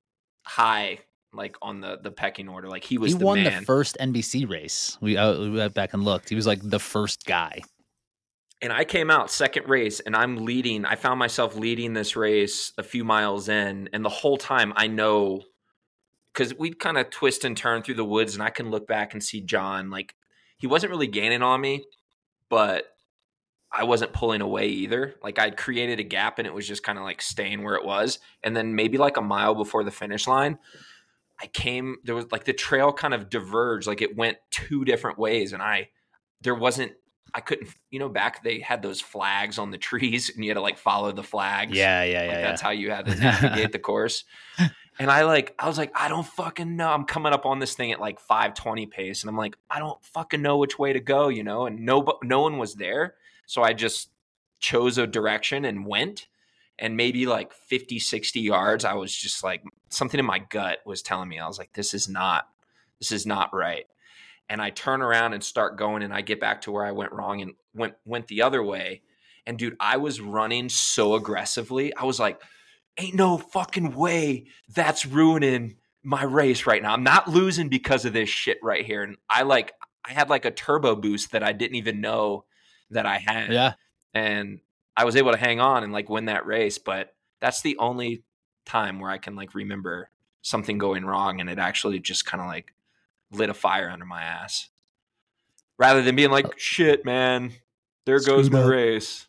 high, like on the, the pecking order. Like he was He the won man. the first N B C race. We, uh, we went back and looked. He was like the first guy. And I came out second race and I'm leading. I found myself leading this race a few miles in. And the whole time I know, because we'd kind of twist and turn through the woods and I can look back and see John. Like he wasn't really gaining on me, but I wasn't pulling away either. Like I'd created a gap and it was just kind of like staying where it was. And then maybe like a mile before the finish line, I came, there was like the trail kind of diverged. Like it went two different ways. And I, there wasn't, I couldn't, you know, back they had those flags on the trees and you had to like follow the flags. Yeah, yeah, Like yeah. that's yeah. how you had to navigate the course. And I like, I was like, I don't fucking know. I'm coming up on this thing at like five twenty pace. And I'm like, I don't fucking know which way to go, you know? And no, no one was there. So I just chose a direction and went. And maybe like fifty, sixty yards, I was just like, something in my gut was telling me, I was like, this is not, this is not right. And I turn around and start going and I get back to where I went wrong and went, went the other way. And dude, I was running so aggressively. I was like, ain't no fucking way that's ruining my race right now. I'm not losing because of this shit right here. And I like, I had like a turbo boost that I didn't even know that I had. Yeah. And I was able to hang on and like win that race. But that's the only time where I can like remember something going wrong and it actually just kind of like lit a fire under my ass rather than being like, shit, man, there goes Screwed my up. race.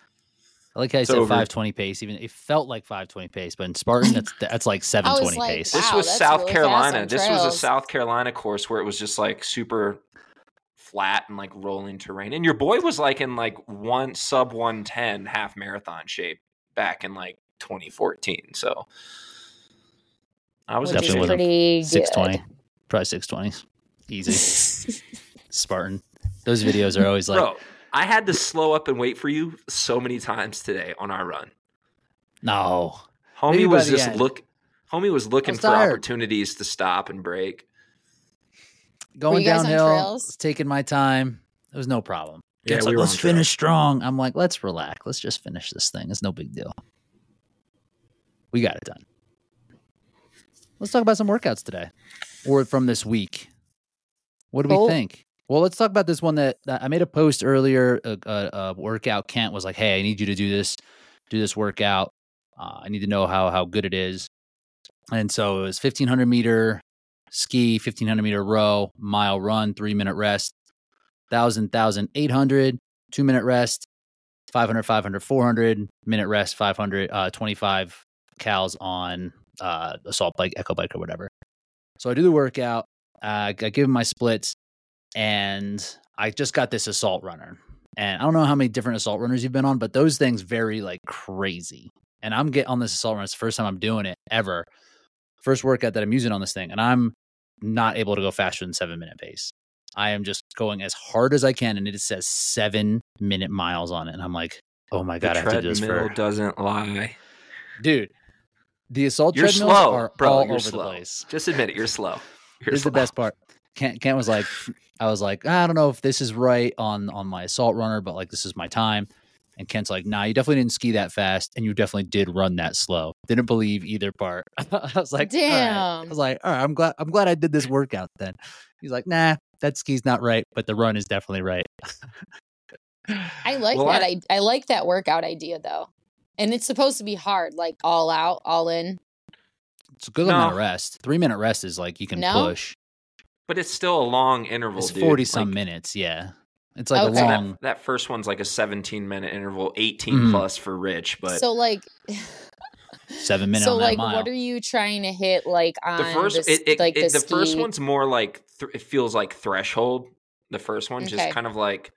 I like how you It's said over. five twenty pace. Even it felt like five twenty pace, but in Spartan, that's that's like seven twenty like, pace. This Wow, was that's South really fast Carolina. on This was a trails. South Carolina course where it was just like super flat and like rolling terrain. And your boy was like in like one sub one ten half marathon shape back in like twenty fourteen. So I was Which is Definitely definitely pretty Six good. twenty, probably six twenties, easy. Spartan. Those videos are always like, bro. I had to slow up and wait for you so many times today on our run. no. Homie Maybe by was the just end. look. Homie was looking was for tired. opportunities to stop and break. Going you guys on downhill, trails? was taking my time. It was no problem. Yeah, It's we like, were let's on trails. finish strong. I'm like, let's relax. Let's just finish this thing. It's no big deal. We got it done. Let's talk about some workouts today or from this week. What do we Cool. think? Well, let's talk about this one that, that I made a post earlier. A, a, a workout. Kent was like, "Hey, I need you to do this, do this workout. Uh, I need to know how how good it is." And so it was fifteen hundred meter ski, fifteen hundred meter row, mile run, three minute rest, thousand, thousand, eight hundred, two minute rest, five hundred, five hundred, four hundred minute rest, five hundred, uh, twenty-five cals on uh, assault bike, echo bike, or whatever. So I do the workout. Uh, I give him my splits, and I just got this assault runner. And I don't know how many different assault runners you've been on, but those things vary like crazy. And I'm getting on this assault runner. It's the first time I'm doing it ever. First workout that I'm using on this thing, and I'm not able to go faster than seven minute pace. I am just going as hard as I can, and it says seven minute miles on it. And I'm like, oh my God, I have to do this treadmill for doesn't lie. dude. The assault You're treadmills slow, are bro. all You're over slow. the place. Just admit it. You're slow. You're This is slow. the best part. Kent, Kent was like, I was like, I don't know if this is right on on my assault runner, but like this is my time. And Kent's like, nah, you definitely didn't ski that fast, and you definitely did run that slow. Didn't believe either part. I was like, damn. All right. I was like, all right, I'm glad I'm glad I did this workout then. He's like, nah, that ski's not right, but the run is definitely right. I like Well, that. I- I, I like that workout idea though, and it's supposed to be hard, like all out, all in. It's a good No. amount of rest. Three minute rest is like you can No? push. But it's still a long interval, It's dude. forty some Like, minutes. Yeah, it's like Okay. a so long. that, that first one's like a seventeen minute interval, eighteen Mhm. plus for Rich. But so like, Seven minutes so on that like, mile. what are you trying to hit? Like on the first, this, it, it, like it- the, the first ski? one's more like th- it feels like threshold. The first one just Okay. kind of like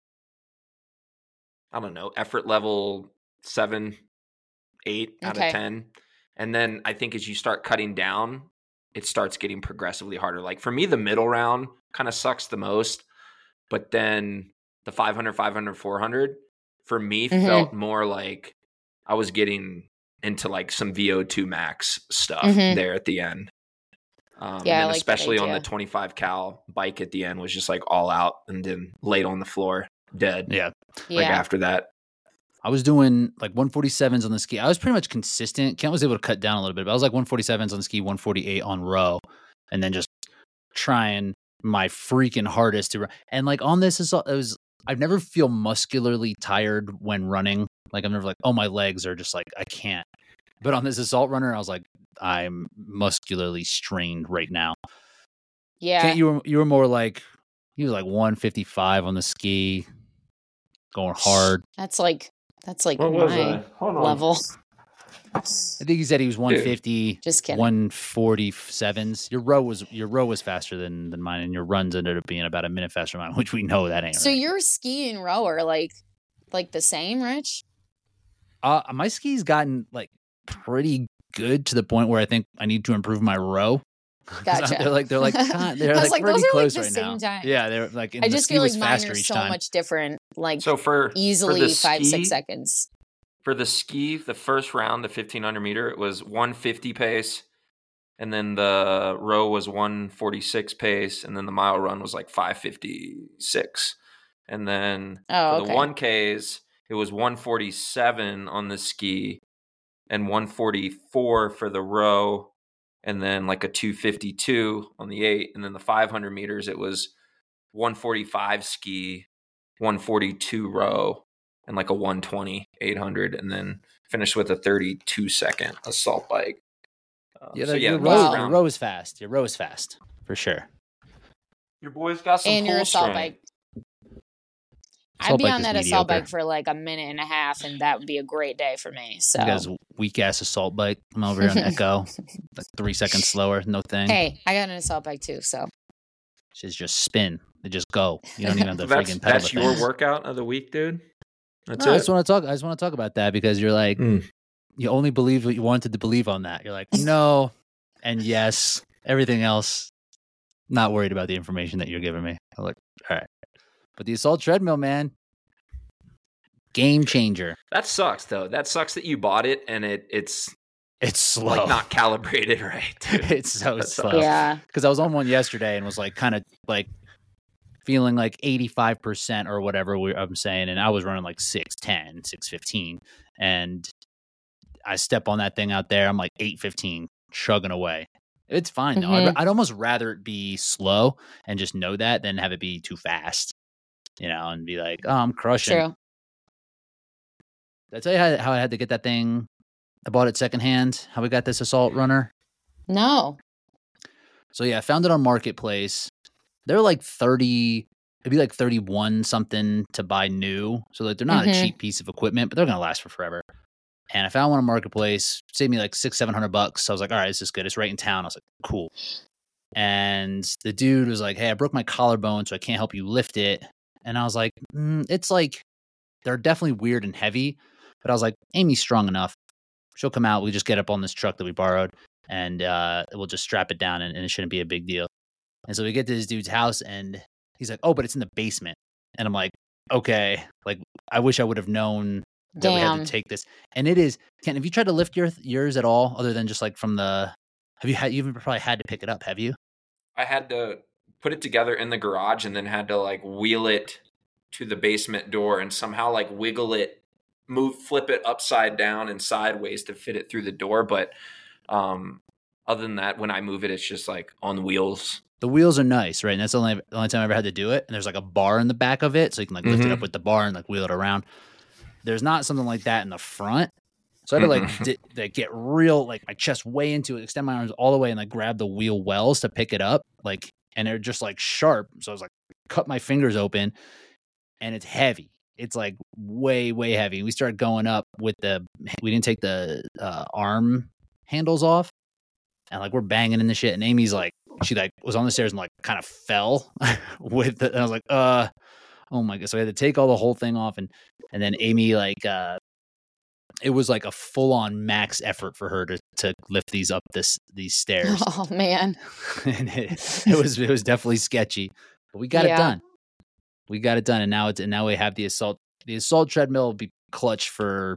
I don't know, effort level seven, eight out Okay. of ten, and then I think as you start cutting down, it starts getting progressively harder. Like for me, the middle round kind of sucks the most, but then the five hundred, five hundred, four hundred for me Mhm. felt more like I was getting into like some V O two max stuff Mhm. there at the end. Um, Yeah, I and then like that especially on the idea. twenty-five cal bike at the end was just like all out and then laid on the floor dead. Yeah, Like Yeah. after that. I was doing like one forty-sevens on the ski. I was pretty much consistent. Kent was able to cut down a little bit, but I was like one forty-sevens on the ski, one forty-eight on row, and then just trying my freaking hardest to run. And like on this, is it was I've never feel muscularly tired when running. Like I'm never like, oh, my legs are just like I can't. But on this assault runner, I was like, I'm muscularly strained right now. Yeah. Kent, you were you were more like you were like one fifty-five on the ski, going hard. That's like that's like What was my I? Hold on. level. I think he said he was one fifty. Just kidding. one forty-sevens. Your row was your row was faster than than mine, and your runs ended up being about a minute faster than mine, which we know that ain't So right. your ski and row are like like the same, Rich? Uh, my ski's gotten like pretty good to the point where I think I need to improve my row. 'Cause Gotcha. they're like they're like kind- they're I was like, like, pretty those are, like, close the right same now. time. Yeah, they're like. And I the just ski feel was like mine faster are each so time. much different. Like So for easily for the five, ski, six seconds. For the ski, the first round, the fifteen hundred meter, it was one fifty pace. And then the row was one forty-six pace. And then the mile run was like five fifty-six. And then Oh, for okay. the one Ks, it was one forty-seven on the ski and one forty-four for the row. And then like a two fifty-two on the eight. And then the five hundred meters, it was one forty-five ski, one forty-two row, and like a one twenty, eight hundred, and then finished with a thirty-two second assault bike. Um, Yeah, so the, yeah, your, this row, wow. your round- row is fast. Your row is fast for sure. your boy's got some And your pull assault strength. bike. Assault I'd be bike on is that assault mediocre. bike for like a minute and a half, and that would be a great day for me. So You guys weak ass assault bike. I'm over here on Echo, like three seconds slower. No thing. hey, I got an assault bike too. So Just just spin. They just go. You don't even have to That's, freaking pedal. that's the your thing. workout of the week, dude. That's No, I it. just want to talk. I just want to talk about that because you're like, Mm. you only believe what you wanted to believe on that. You're like, no, and yes, everything else. Not worried about the information that you're giving me. I'm like, all right, but the assault treadmill, man, game changer. That sucks, though. That sucks that you bought it and it it's It's slow. like not calibrated right. Dude. It's so That sucks. slow. yeah, Because I was on one yesterday and was like, kind of like feeling like eighty-five percent or whatever we, I'm saying, and I was running like six ten, six fifteen, and I step on that thing out there, I'm like eight fifteen, chugging away. It's fine though. I'd, Mhm. I'd almost rather it be slow and just know that than have it be too fast, you know, and be like, oh, I'm crushing. true. Did I tell you how, how I had to get that thing? I bought it secondhand. How we got this assault runner? No, So yeah, I found it on Marketplace. They're like thirty, it'd be like thirty-one something to buy new. So like they're not Mhm. a cheap piece of equipment, but they're gonna last for forever. And I found one on Marketplace, saved me like six, seven hundred bucks. So I was like, all right, this is good. It's right in town. I was like, cool. And the dude was like, hey, I broke my collarbone, so I can't help you lift it. And I was like, mm, it's like they're definitely weird and heavy, but I was like, Amy's strong enough. She'll come out. We just get up on this truck that we borrowed, and uh, we'll just strap it down, and, and it shouldn't be a big deal. And so we get to this dude's house, and he's like, oh, but it's in the basement. And I'm like, okay, like I wish I would have known that we had Damn. to take this. And it is, Ken, have you tried to lift your yours at all other than just like from the, have you had, you even probably had to pick it up, have you? I had to put it together in the garage and then had to like wheel it to the basement door and somehow like wiggle it, move, flip it upside down and sideways to fit it through the door. But um, other than that, when I move it, it's just like on wheels. The wheels are nice, right? And that's the only, the only time I ever had to do it. And there's like a bar in the back of it. So you can like lift Mhm. it up with the bar and like wheel it around. There's not something like that in the front. So I had to like, Mm-mm. di- like get real, like my chest way into it, extend my arms all the way and like grab the wheel wells to pick it up. Like, and they're just like sharp. So I was like, cut my fingers open and it's heavy. It's like way, way heavy. We started going up with the, we didn't take the uh, arm handles off. And like we're banging in the shit. And Amy's like, she like was on the stairs and like kind of fell with it. And I was like, uh, oh my God. So I had to take all the whole thing off. And, and then Amy, like, uh, it was like a full on max effort for her to, to lift these up this, these stairs. Oh man. And it, it was, it was definitely sketchy, but we got Yeah. it done. We got it done. And now it's, and now we have the assault, the assault treadmill will be clutch for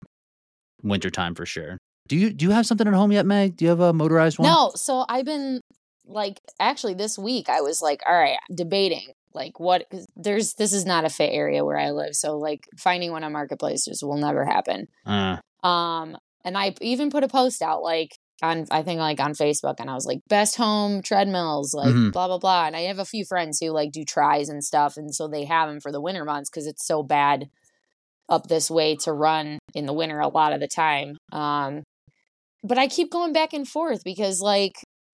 wintertime for sure. Do you, do you have something at home yet, Meg? Do you have a motorized one? No, so I've been like actually this week I was like, all right, debating like what 'cause there's this is not a fit area where I live, so like finding one on Marketplace just will never happen. Uh, Um, and I even put a post out like on I think like on Facebook, and I was like best home treadmills, like Mhm. blah blah blah. And I have a few friends who like do tries and stuff, and so they have them for the winter months because it's so bad up this way to run in the winter a lot of the time. Um, but I keep going back and forth because like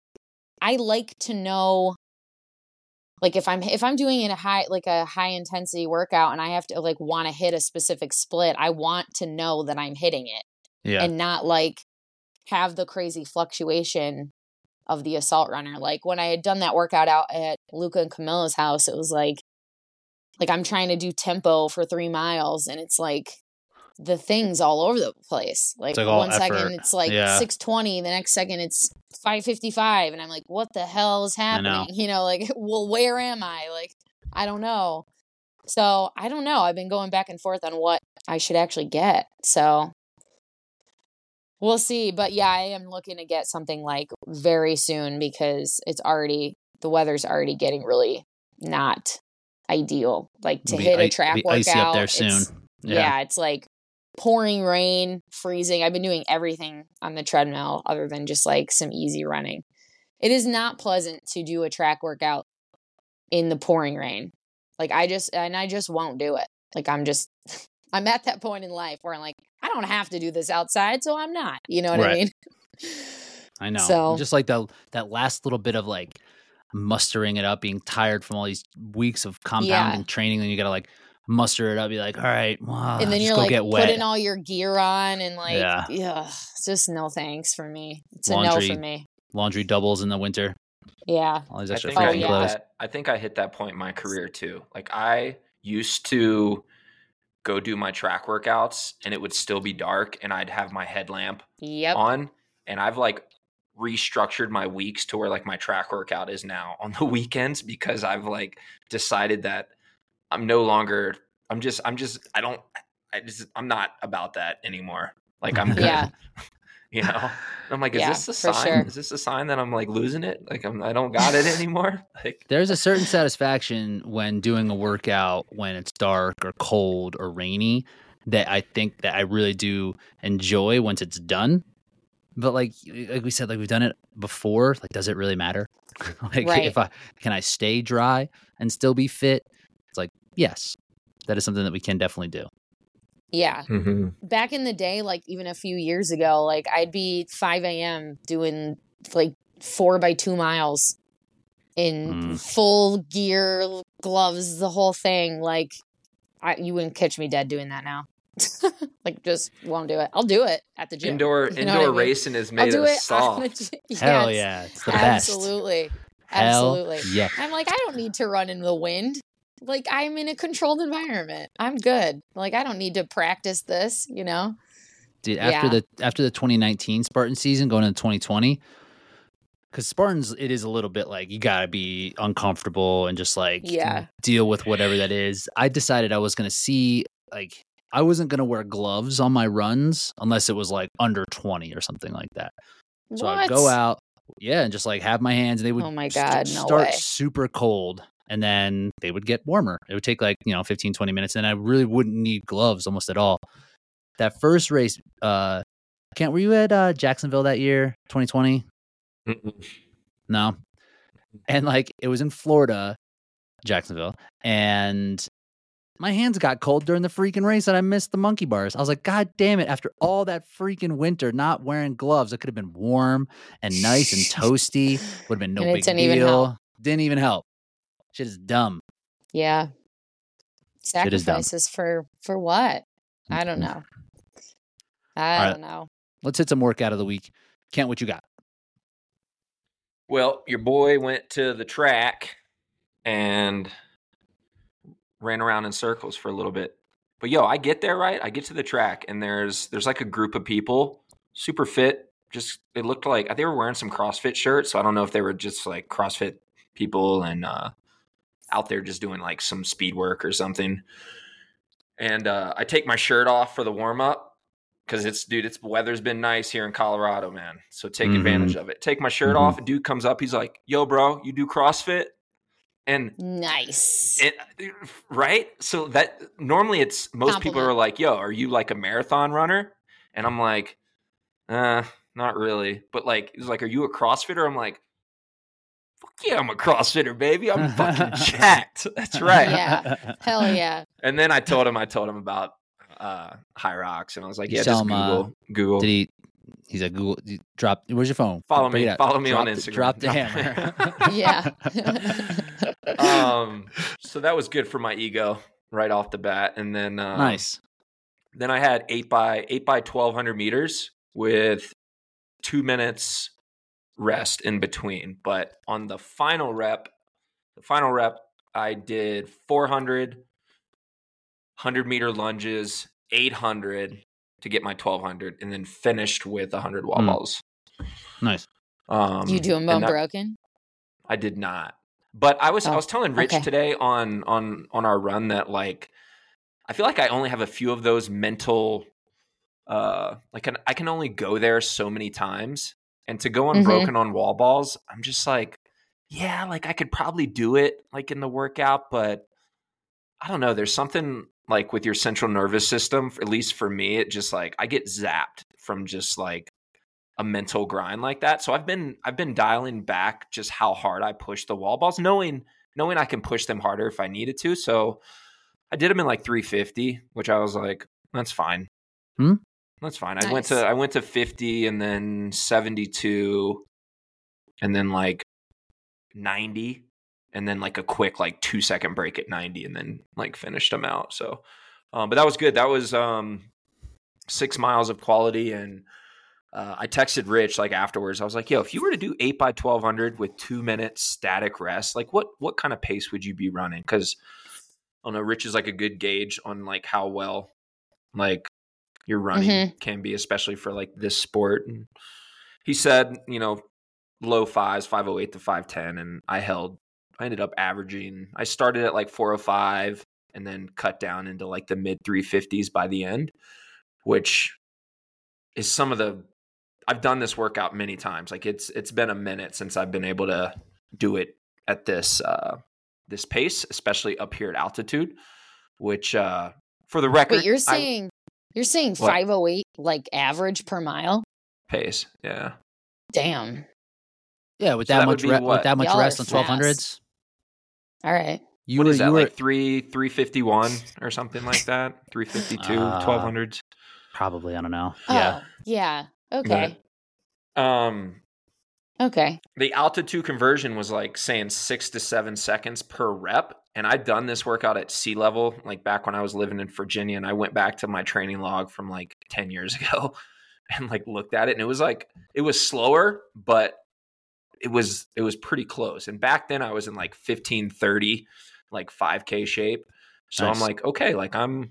I like to know like if I'm if I'm doing in a high like a high intensity workout and I have to like want to hit a specific split, I want to know that I'm hitting it yeah. and not like have the crazy fluctuation of the assault runner. Like when I had done that workout out at Luca and Camilla's house, it was like like I'm trying to do tempo for three miles and it's like the things all over the place. Like, It's like all one second effort. it's like Yeah. six twenty, the next second it's five fifty-five, and I'm like, what the hell is happening? know. You know, like, well, where am I? Like, I don't know. So I don't know. I've been going back and forth on what I should actually get. So we'll see. But yeah, I am looking to get something like very soon because it's already the weather's already getting really not ideal. Like to It'll be hit i- a track it'll be icy workout up there it's- soon. yeah. it's like pouring rain, freezing. I've been doing everything on the treadmill other than just like some easy running. It is not pleasant to do a track workout in the pouring rain. Like I just, and I just won't do it. Like I'm just, I'm at that point in life where I'm like, I don't have to do this outside, so I'm not. You know what I Right. mean? I know. So- Just like the that last little bit of like mustering it up, being tired from all these weeks of compounding training, and you gotta like muster it up, be like, all right, well, And then just you're go like get wet. putting all your gear on and like, Yeah. yeah, it's just no thanks for me. It's a Laundry. no for me. Laundry doubles in the winter. Yeah. All these I extra think, I, Oh, fucking hit yeah. clothes. that, I think I hit that point in my career too. Like I used to go do my track workouts and it would still be dark and I'd have my headlamp Yep. on, and I've like restructured my weeks to where like my track workout is now on the weekends because I've like decided that I'm no longer I'm just I'm just I don't I just I'm not about that anymore. Like I'm good. Yeah. You know? And I'm like, is Yeah, this a for sign? sure. Is this a sign that I'm like losing it? Like I'm I don't got it anymore? Like There's a certain satisfaction when doing a workout when it's dark or cold or rainy that I think that I really do enjoy once it's done. But like like we said, like we've done it before. Like, does it really matter? Like, Right. if I can I stay dry and still be fit? It's like, yes, that is something that we can definitely do. Yeah. mm-hmm. Back in the day, like even a few years ago, like I'd be five a.m. doing like four by two miles in Mm. full gear, gloves, the whole thing. Like I, you wouldn't catch me dead doing that now. Like just won't do it. I'll do it at the gym. Indoor You know indoor what I mean? racing is I'll made do of it on the soft. gy- Hell Yes, yeah, it's the best. absolutely, Hell absolutely. yeah. I'm like, I don't need to run in the wind. Like I'm in a controlled environment. I'm good. Like I don't need to practice this, you know? Dude, after Yeah. the after the twenty nineteen Spartan season going into twenty twenty, because Spartans, it is a little bit like you gotta be uncomfortable and just like Yeah. deal with whatever that is. I decided I was gonna see like I wasn't going to wear gloves on my runs unless it was like under twenty or something like that. So What? I'd go out, yeah, and just like have my hands, and they would Oh my st- God, no start way. super cold, and then they would get warmer. It would take like, you know, fifteen, twenty minutes, and I really wouldn't need gloves almost at all. That first race, uh, Kent, were you at uh, Jacksonville that year, twenty twenty? No. And like it was in Florida, Jacksonville, and my hands got cold during the freaking race and I missed the monkey bars. I was like, God damn it. After all that freaking winter, not wearing gloves, it could have been warm and nice and toasty. Would have been no And it big didn't even deal. help. Didn't even help. Shit is dumb. Yeah. Shit is dumb. Sacrifices for for what? I don't know. I All right. don't know. Let's hit some workout of the week. Kent, what you got? Well, your boy went to the track and ran around in circles for a little bit. But yo, I get there, right? I get to the track and there's there's like a group of people, super fit. Just they looked like they were wearing some CrossFit shirts. So I don't know if they were just like CrossFit people and uh, out there just doing like some speed work or something. And uh, I take my shirt off for the warm up. Because it's, dude, it's weather's been nice here in Colorado, man. So take Mhm. advantage of it. Take my shirt Mhm. off. A dude comes up. He's like, yo, bro, you do CrossFit? And Nice. it, right? So that normally it's most people Compliment. are like, yo, are you like a marathon runner? And I'm like, uh, not really. But like, he's like, are you a CrossFitter? I'm like, fuck yeah, I'm a CrossFitter, baby. I'm fucking jacked. That's right. Yeah. Hell yeah. And then I told him, I told him about uh High Rocks, and I was like, You yeah, tell just him, uh, Google Google Did he? He's like, Google. you Drop. Where's your phone? follow Bring me it out. follow me Drop on the- Instagram. Drop the hammer. Yeah. um so that was good for my ego right off the bat. And then um, Nice. then I had eight by eight by twelve hundred meters with two minutes rest in between. But on the final rep, the final rep, I did four hundred, one hundred meter lunges, eight hundred to get my twelve hundred, and then finished with one hundred wall Mm. balls. Nice. Um, You do them and that- unbroken? I did not. But I was I Oh, was telling Rich okay. today on on on our run that like I feel like I only have a few of those mental uh like an, I can only go there so many times, and to go Mhm. unbroken on wall balls, I'm just like, yeah, like I could probably do it like in the workout, but I don't know, there's something like with your central nervous system, at least for me, it just like I get zapped from just like a mental grind like that. So I've been I've been dialing back just how hard I push the wall balls, knowing knowing I can push them harder if I needed to. So I did them in like three fifty, which I was like, that's fine. Hmm? That's fine. I went Nice. to I went to fifty and then seventy-two and then like ninety and then like a quick like two second break at ninety and then like finished them out. So um but that was good. That was um six miles of quality. And Uh, I texted Rich like afterwards. I was like, yo, if you were to do eight by twelve hundred with two minutes static rest, like what, what kind of pace would you be running? Cause I don't know, Rich is like a good gauge on like how well like your running Mhm. can be, especially for like this sport. And he said, you know, low fives, five oh eight to five ten. And I held, I ended up averaging, I started at like four oh five and then cut down into like the mid three fifties by the end, which is some of the, I've done this workout many times. Like it's it's been a minute since I've been able to do it at this uh, this pace, especially up here at altitude. Which, uh, for the record, Wait, you're I- saying you're saying What? five oh eight like average per mile? pace, yeah. Damn. Yeah, with So that, that would much be re- what? with that much Y'all are rest on twelve hundreds. All right. You What were is that? you were Like three three fifty one or something like that? Three fifty two, Uh, twelve hundreds. Oh, probably, I don't know. Yeah. yeah. Okay. Um, Okay. the altitude conversion was like saying six to seven seconds per rep. And I'd done this workout at sea level, like back when I was living in Virginia. And I went back to my training log from like ten years ago and like looked at it. And it was like, it was slower, but it was, it was pretty close. And back then I was in like fifteen thirty, like five K shape. So Nice. I'm like, okay, like I'm,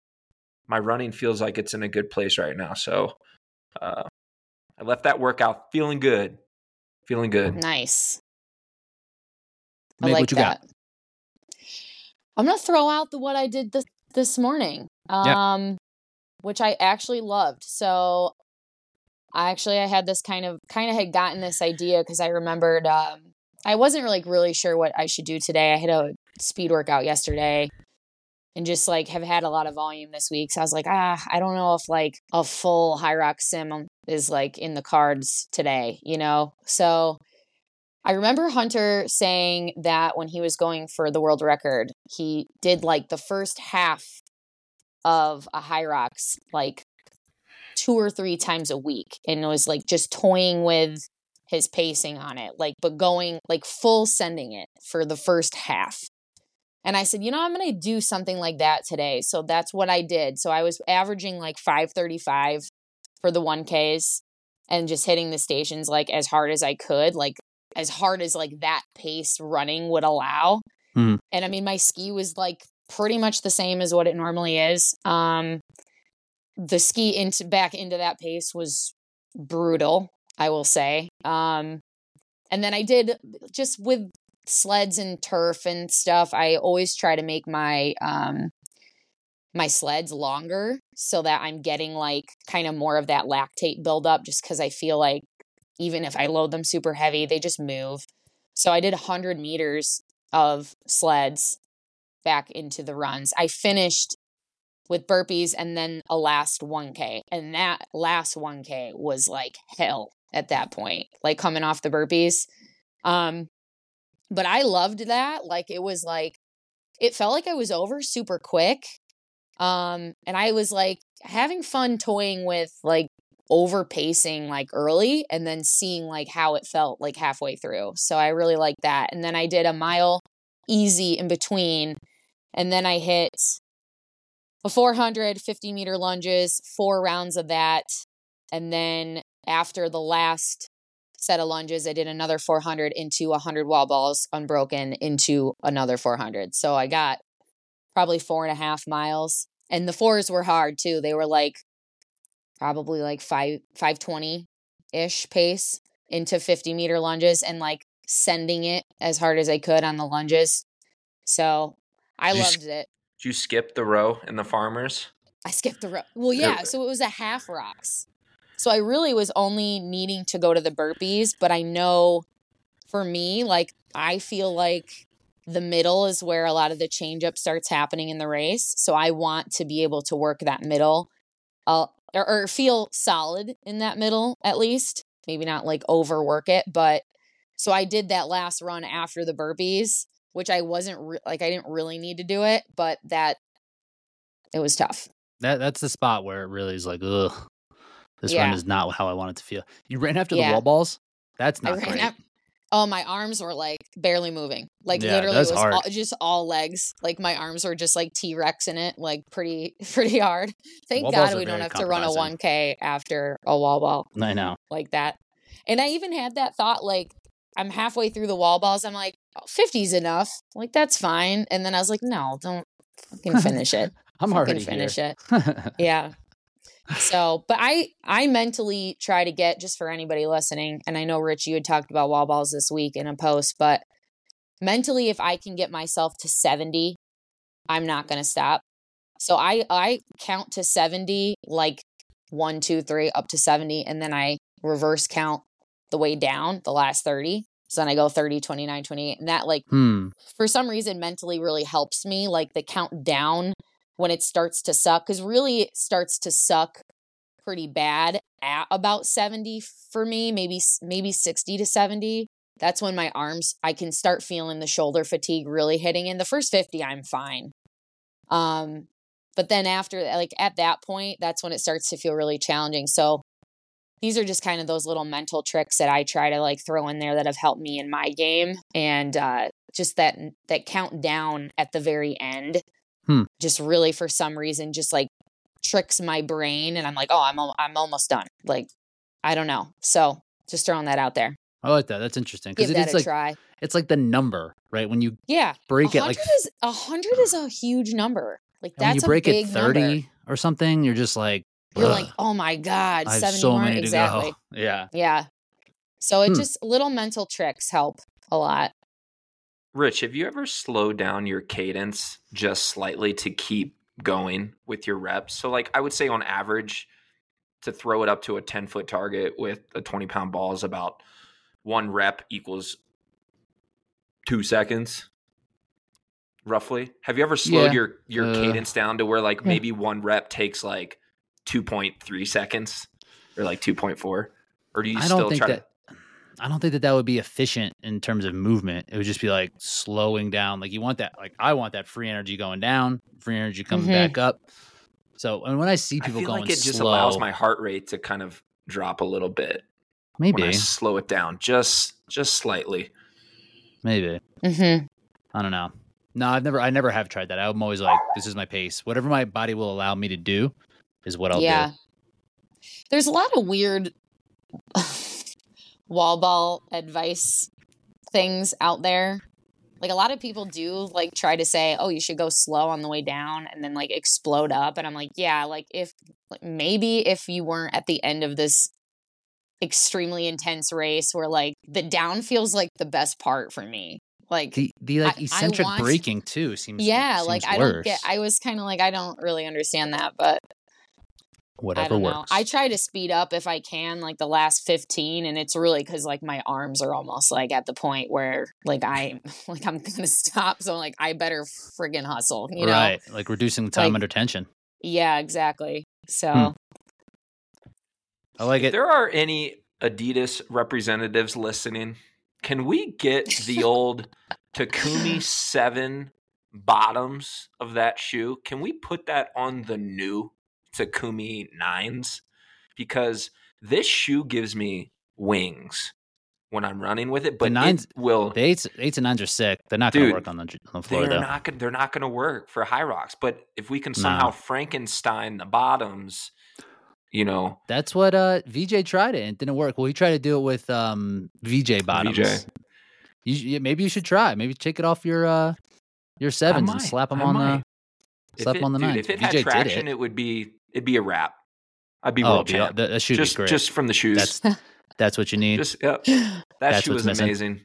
my running feels like it's in a good place right now. So uh, I left that workout feeling good, feeling good. Nice. I Meg, like what you that. got? I'm gonna throw out the what I did this this morning. Um, yeah. Which I actually loved. So I actually, I had this kind of, kind of had gotten this idea because I remembered, um, I wasn't really, really sure what I should do today. I had a speed workout yesterday and just like have had a lot of volume this week. So I was like, ah, I don't know if like a full Hyrox sim is like in the cards today, you know? So I remember Hunter saying that when he was going for the world record, he did like the first half of a Hyrox like two or three times a week. And it was like just toying with his pacing on it, like, but going like full sending it for the first half. And I said, you know, I'm going to do something like that today. So that's what I did. So I was averaging like five thirty-five for the one Ks and just hitting the stations like as hard as I could, like as hard as like that pace running would allow. Mm. And I mean, my ski was like pretty much the same as what it normally is. Um, the ski into back into that pace was brutal, I will say. Um, and then I did just with sleds and turf and stuff. I always try to make my, um, my sleds longer so that I'm getting like kind of more of that lactate buildup, just because I feel like even if I load them super heavy, they just move. So I did one hundred meters of sleds back into the runs. I finished with burpees and then a last one K. And that last one K was like hell at that point, like coming off the burpees. Um, but I loved that. Like it was like, it felt like I was over super quick. Um, and I was like having fun toying with like over pacing like early and then seeing like how it felt like halfway through. So I really liked that. And then I did a mile easy in between. And then I hit a four hundred fifty meter lunges, four rounds of that. And then after the last set of lunges, I did another four hundred into one hundred wall balls unbroken into another four hundred. So I got probably four and a half miles. And the fours were hard too. They were like probably like five, five twenty ish pace into fifty meter lunges and like sending it as hard as I could on the lunges. So I did loved you, it. Did you skip the row in the farmers? I skipped the row. Well, yeah. So it was a half rocks. So I really was only needing to go to the burpees, but I know for me, like I feel like the middle is where a lot of the change up starts happening in the race. So I want to be able to work that middle uh, or, or feel solid in that middle at least. Maybe not like overwork it, but so I did that last run after the burpees, which I wasn't re- like, I didn't really need to do it, but that it was tough. That That's the spot where it really is like, ugh, this yeah. run is not how I want it to feel. You ran after yeah. the wall balls? That's not great. Af- oh, my arms were like barely moving. Like yeah, literally it was all, just all legs. Like my arms were just like T-Rex in it, like pretty, pretty hard. Thank wall God we don't have to run a one K after a wall ball. I know. Like that. And I even had that thought, like, I'm halfway through the wall balls. I'm like, oh, fifty's enough. Like, that's fine. And then I was like, no, don't fucking finish it. I'm fucking already finish here. it. Yeah. So, but I, I mentally try to get, just for anybody listening, and I know, Rich, you had talked about wall balls this week in a post, but mentally, if I can get myself to seventy, I'm not going to stop. So I, I count to seventy, like one, two, three, up to seventy. And then I reverse count the way down the last thirty. So then I go thirty, twenty-nine, twenty-eight. And that like, hmm. for some reason, mentally really helps me. Like the count down when it starts to suck, because really it starts to suck pretty bad at about seventy for me, maybe, maybe sixty to seventy. That's when my arms, I can start feeling the shoulder fatigue really hitting. In the first fifty, I'm fine. Um, but then after, like at that point, that's when it starts to feel really challenging. So these are just kind of those little mental tricks that I try to like throw in there that have helped me in my game. And uh, just that, that countdown at the very end, hmm. just really for some reason, just like tricks my brain. And I'm like, oh, I'm, I'm almost done. Like, I don't know. So just throwing that out there. I like that. That's interesting. Give it that is a like, try. It's like the number, right? When you yeah. break it like is, a hundred is a huge number. Like that's when you break a big it thirty number. Or something, you're just like, you're ugh. Like, oh my God, I have seventy so more. many Exactly. To go. Yeah. Yeah. So it Hmm. just little mental tricks help a lot. Rich, have you ever slowed down your cadence just slightly to keep going with your reps. So like I would say on average to throw it up to a ten foot target with a twenty pound ball is about one rep equals two seconds roughly. Have you ever slowed Yeah. your, your Uh, cadence down to where like maybe one rep takes like two point three seconds or like two point four? Or do you I still don't think try that. to I don't think that that would be efficient in terms of movement. It would just be like slowing down. Like you want that, like I want that free energy going down, free energy coming Mhm. back up. So and when I see I people feel going like it just slow, allows my heart rate to kind of drop a little bit maybe, when I slow it down just just slightly. maybe, Mm-hmm. I don't know. No, I've never, I never have tried that. I'm always like, this is my pace. Whatever my body will allow me to do is what I'll Yeah. do. There's a lot of weird wall ball advice things out there. Like a lot of people do like try to say, oh, you should go slow on the way down and then like explode up. And I'm like, yeah, like if like, maybe if you weren't at the end of this extremely intense race where like the down feels like the best part for me. Like The the like I- I eccentric want- braking too seems yeah, seems like I worse. don't get I was kind of like I don't really understand that, but Whatever I don't know. works. I try to speed up if I can, like the last fifteen, and it's really because like my arms are almost like at the point where like I like I'm gonna stop. So like I better friggin' hustle, you know? Right, like reducing time Like- under tension. Yeah, exactly. So Hmm. I like If it. there are any Adidas representatives listening, can we get the old Takumi seven bottoms of that shoe? Can we put that on the new Takumi nines? Because this shoe gives me wings when I'm running with it, but nines- it will. The eights, eights and nines are sick. They're not going Dude, to work on the on the floor They're though. not gonna. They're not going to work for high rocks. But if we can somehow No. Frankenstein the bottoms, you know, That's what uh, V J tried it and it didn't work. Well, he tried to do it with um, V J bottoms. V J. You, yeah, maybe you should try. Maybe take it off your uh, your sevens and might. slap them I on might. the slap If 'em on the dude, nines. If it V J had did traction, it. it. would be it'd be a wrap. I'd be Oh, world be- champ. that, that should just be great. just from the shoes. That's that's what you need. just yep. That That's shoe what's was missing. amazing.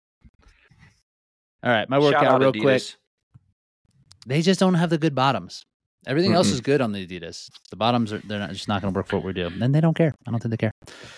All right, my Shout workout out real Adidas. quick. They just don't have the good bottoms. Everything else Mm-mm. is good on the Adidas. The bottoms are they're not, just not going to work for what we do. And they don't care. I don't think they care.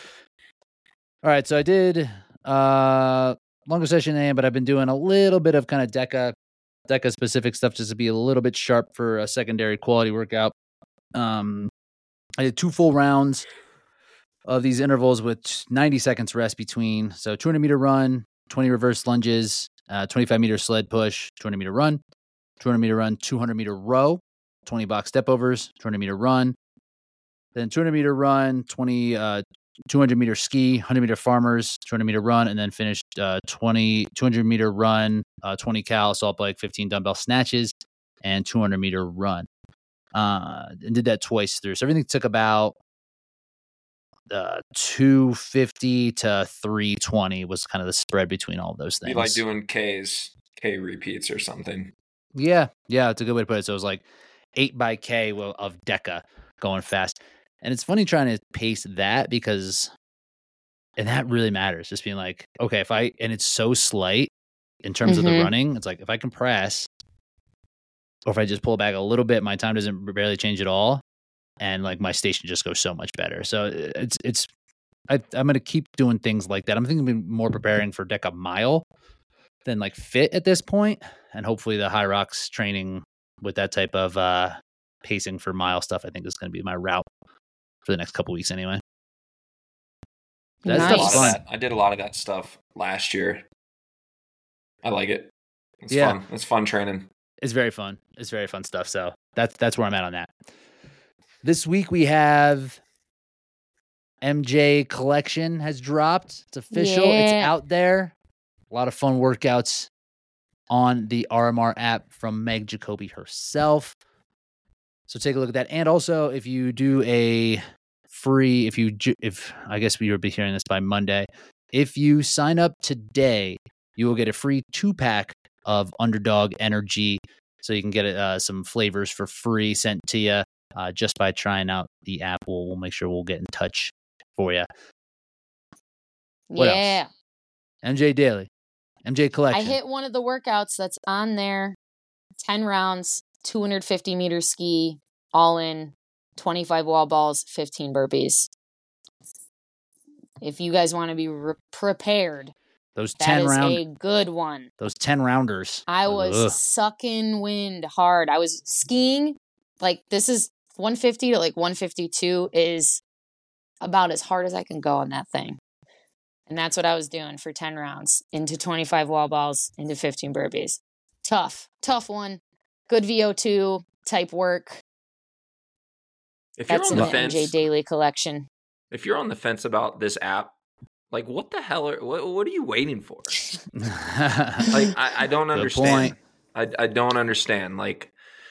All right, so I did uh longer session A M, but I've been doing a little bit of kind of Deca Deca specific stuff just to be a little bit sharp for a secondary quality workout. Um, I did two full rounds of these intervals with ninety seconds rest between. So two hundred meter run, twenty reverse lunges, uh, twenty-five meter sled push, two hundred meter run, two hundred meter run, two hundred meter row, twenty box step overs, two hundred meter run, then two hundred meter run, twenty, uh, two hundred meter ski, one hundred meter farmers, two hundred meter run, and then finished uh, twenty, two hundred meter run, uh, twenty cal salt bike, fifteen dumbbell snatches, and two hundred meter run. Uh, and did that twice through. So everything took about uh, two fifty to three twenty was kind of the spread between all of those things. Be like doing K's K repeats or something. Yeah, yeah, it's a good way to put it. So it was like eight by K wo- of Deca going fast. And it's funny trying to pace that because, and that really matters. Just being like, okay, if I, and it's so slight in terms of the Mhm. running, it's like if I compress or if I just pull back a little bit, my time doesn't barely change at all. And like my station just goes so much better. So it's, it's, I, I'm going to keep doing things like that. I'm thinking more preparing for Deca mile than like fit at this point. And hopefully the high rocks training with that type of uh, pacing for mile stuff, I think is going to be my route for the next couple weeks anyway. That I did a stuff's lot fun. of that. I did a lot of that stuff last year. I like it. It's Yeah. fun. It's fun training. It's very fun. It's very fun stuff. So that's that's where I'm at on that. This week we have M J Collection has dropped. It's official. It's Yeah. out there. A lot of fun workouts on the R M R app from Meg Jacoby herself. So take a look at that. And also, if you do a free, if you, ju- if I guess we will be hearing this by Monday, if you sign up today, you will get a free two pack of Underdog Energy. So you can get uh, some flavors for free sent to you uh, just by trying out the app. We'll, we'll make sure we'll get in touch for you. What else? yeah. M J Daily, M J Collection. I hit one of the workouts that's on there. ten rounds, two hundred fifty meter ski, all in, twenty-five wall balls, fifteen burpees. If you guys want to be re- prepared, Those that ten is round, a good one. those ten rounders. I was Ugh. sucking wind hard. I was skiing. Like, this is one fifty to like one fifty-two is about as hard as I can go on that thing. And that's what I was doing for ten rounds, into twenty-five wall balls, into fifteen burpees. Tough, tough one. Good V O two type work. If you're That's on in the the M J fence, Daily collection. if you're on the fence about this app, like what the hell are what, what are you waiting for? Like I, I don't Good understand. point. I I don't understand. Like,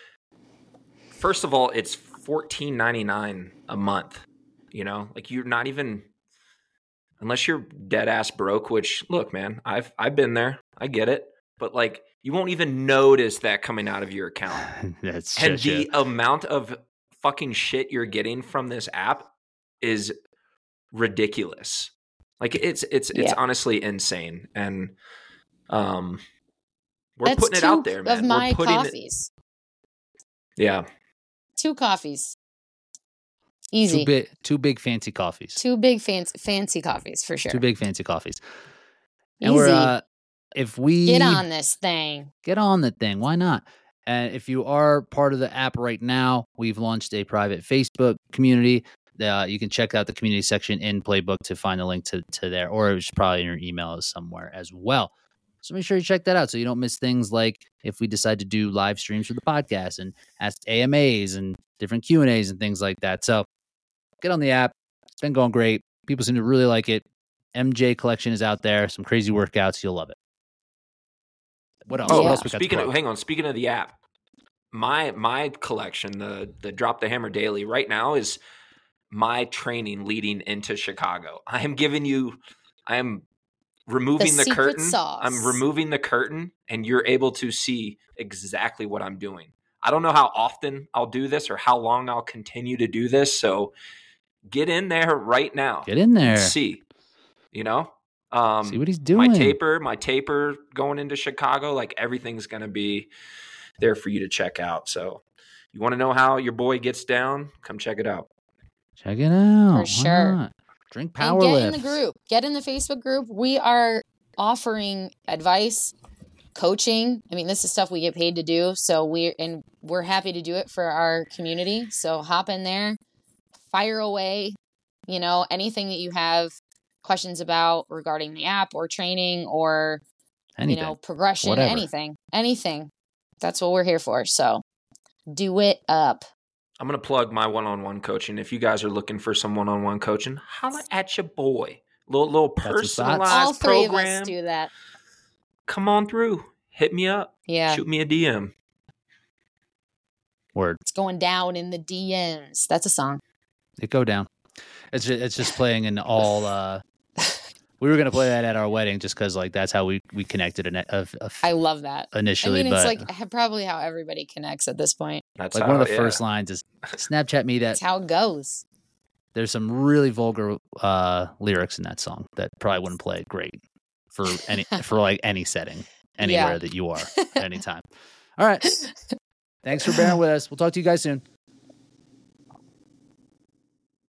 first of all, it's fourteen ninety-nine a month. You know, like you're not even, unless you're dead ass broke, which look, man, I've I've been there. I get it. But like you won't even notice that coming out of your account. That's And shit, the amount of fucking shit you're getting from this app is ridiculous. Like it's it's it's Yeah. honestly insane. And um we're That's putting it two out there, man. of my we're putting coffees. it. Yeah. Two coffees. Easy. Two big, two big fancy coffees. Two big fancy fancy coffees for sure. Two big fancy coffees. And Easy. we're uh, if we Get on this thing. get on the thing, why not? And if you are part of the app right now, we've launched a private Facebook community. Uh, you can check out the community section in Playbook to find the link to, to there, or it's probably in your email somewhere as well. So make sure you check that out so you don't miss things like if we decide to do live streams for the podcast and ask A M As and different Q and A's and things like that. So get on the app. It's been going great. People seem to really like it. M J collection is out there. Some crazy workouts. You'll love it. What else? Oh, What Yeah. else we got to speaking of plug? hang on, speaking of the app, my my collection, the the Drop the Hammer Daily, right now is my training leading into Chicago. I am giving you, I am removing the, secret curtain. sauce. I'm removing the curtain, and you're able to see exactly what I'm doing. I don't know how often I'll do this or how long I'll continue to do this. So get in there right now. Get in there. and see, you know, um, See what he's doing. my taper, my taper going into Chicago, like everything's going to be there for you to check out. So you want to know how your boy gets down? Come check it out. Check it out. For Why sure. not? Drink And power get lifts. in the group. Get in the Facebook group. We are offering advice, coaching. I mean, this is stuff we get paid to do. So we're and we're happy to do it for our community. So hop in there, fire away. You know, anything that you have questions about regarding the app or training or Anything. you know, progression, Whatever. anything. Anything. That's what we're here for. So do it up. I'm going to plug my one-on-one coaching. If you guys are looking for some one-on-one coaching, holla at your boy. Little little That's what's up. personalized All three program. of us do that. Come on through. Hit me up. Yeah. Shoot me a D M. Word. It's going down in the D Ms. That's a song. It go down. It's just, it's just playing in all. Uh, we were gonna play that at our wedding just because like that's how we we connected in, uh, uh, I love that. initially. I mean, it's but like h- probably how everybody connects at this point. That's like how, one of the yeah. first lines is Snapchat me that. That's how it goes. There's some really vulgar uh, lyrics in that song that probably wouldn't play great for any for like any setting anywhere Yeah. that you are at any time. All right. Thanks for bearing with us. We'll talk to you guys soon.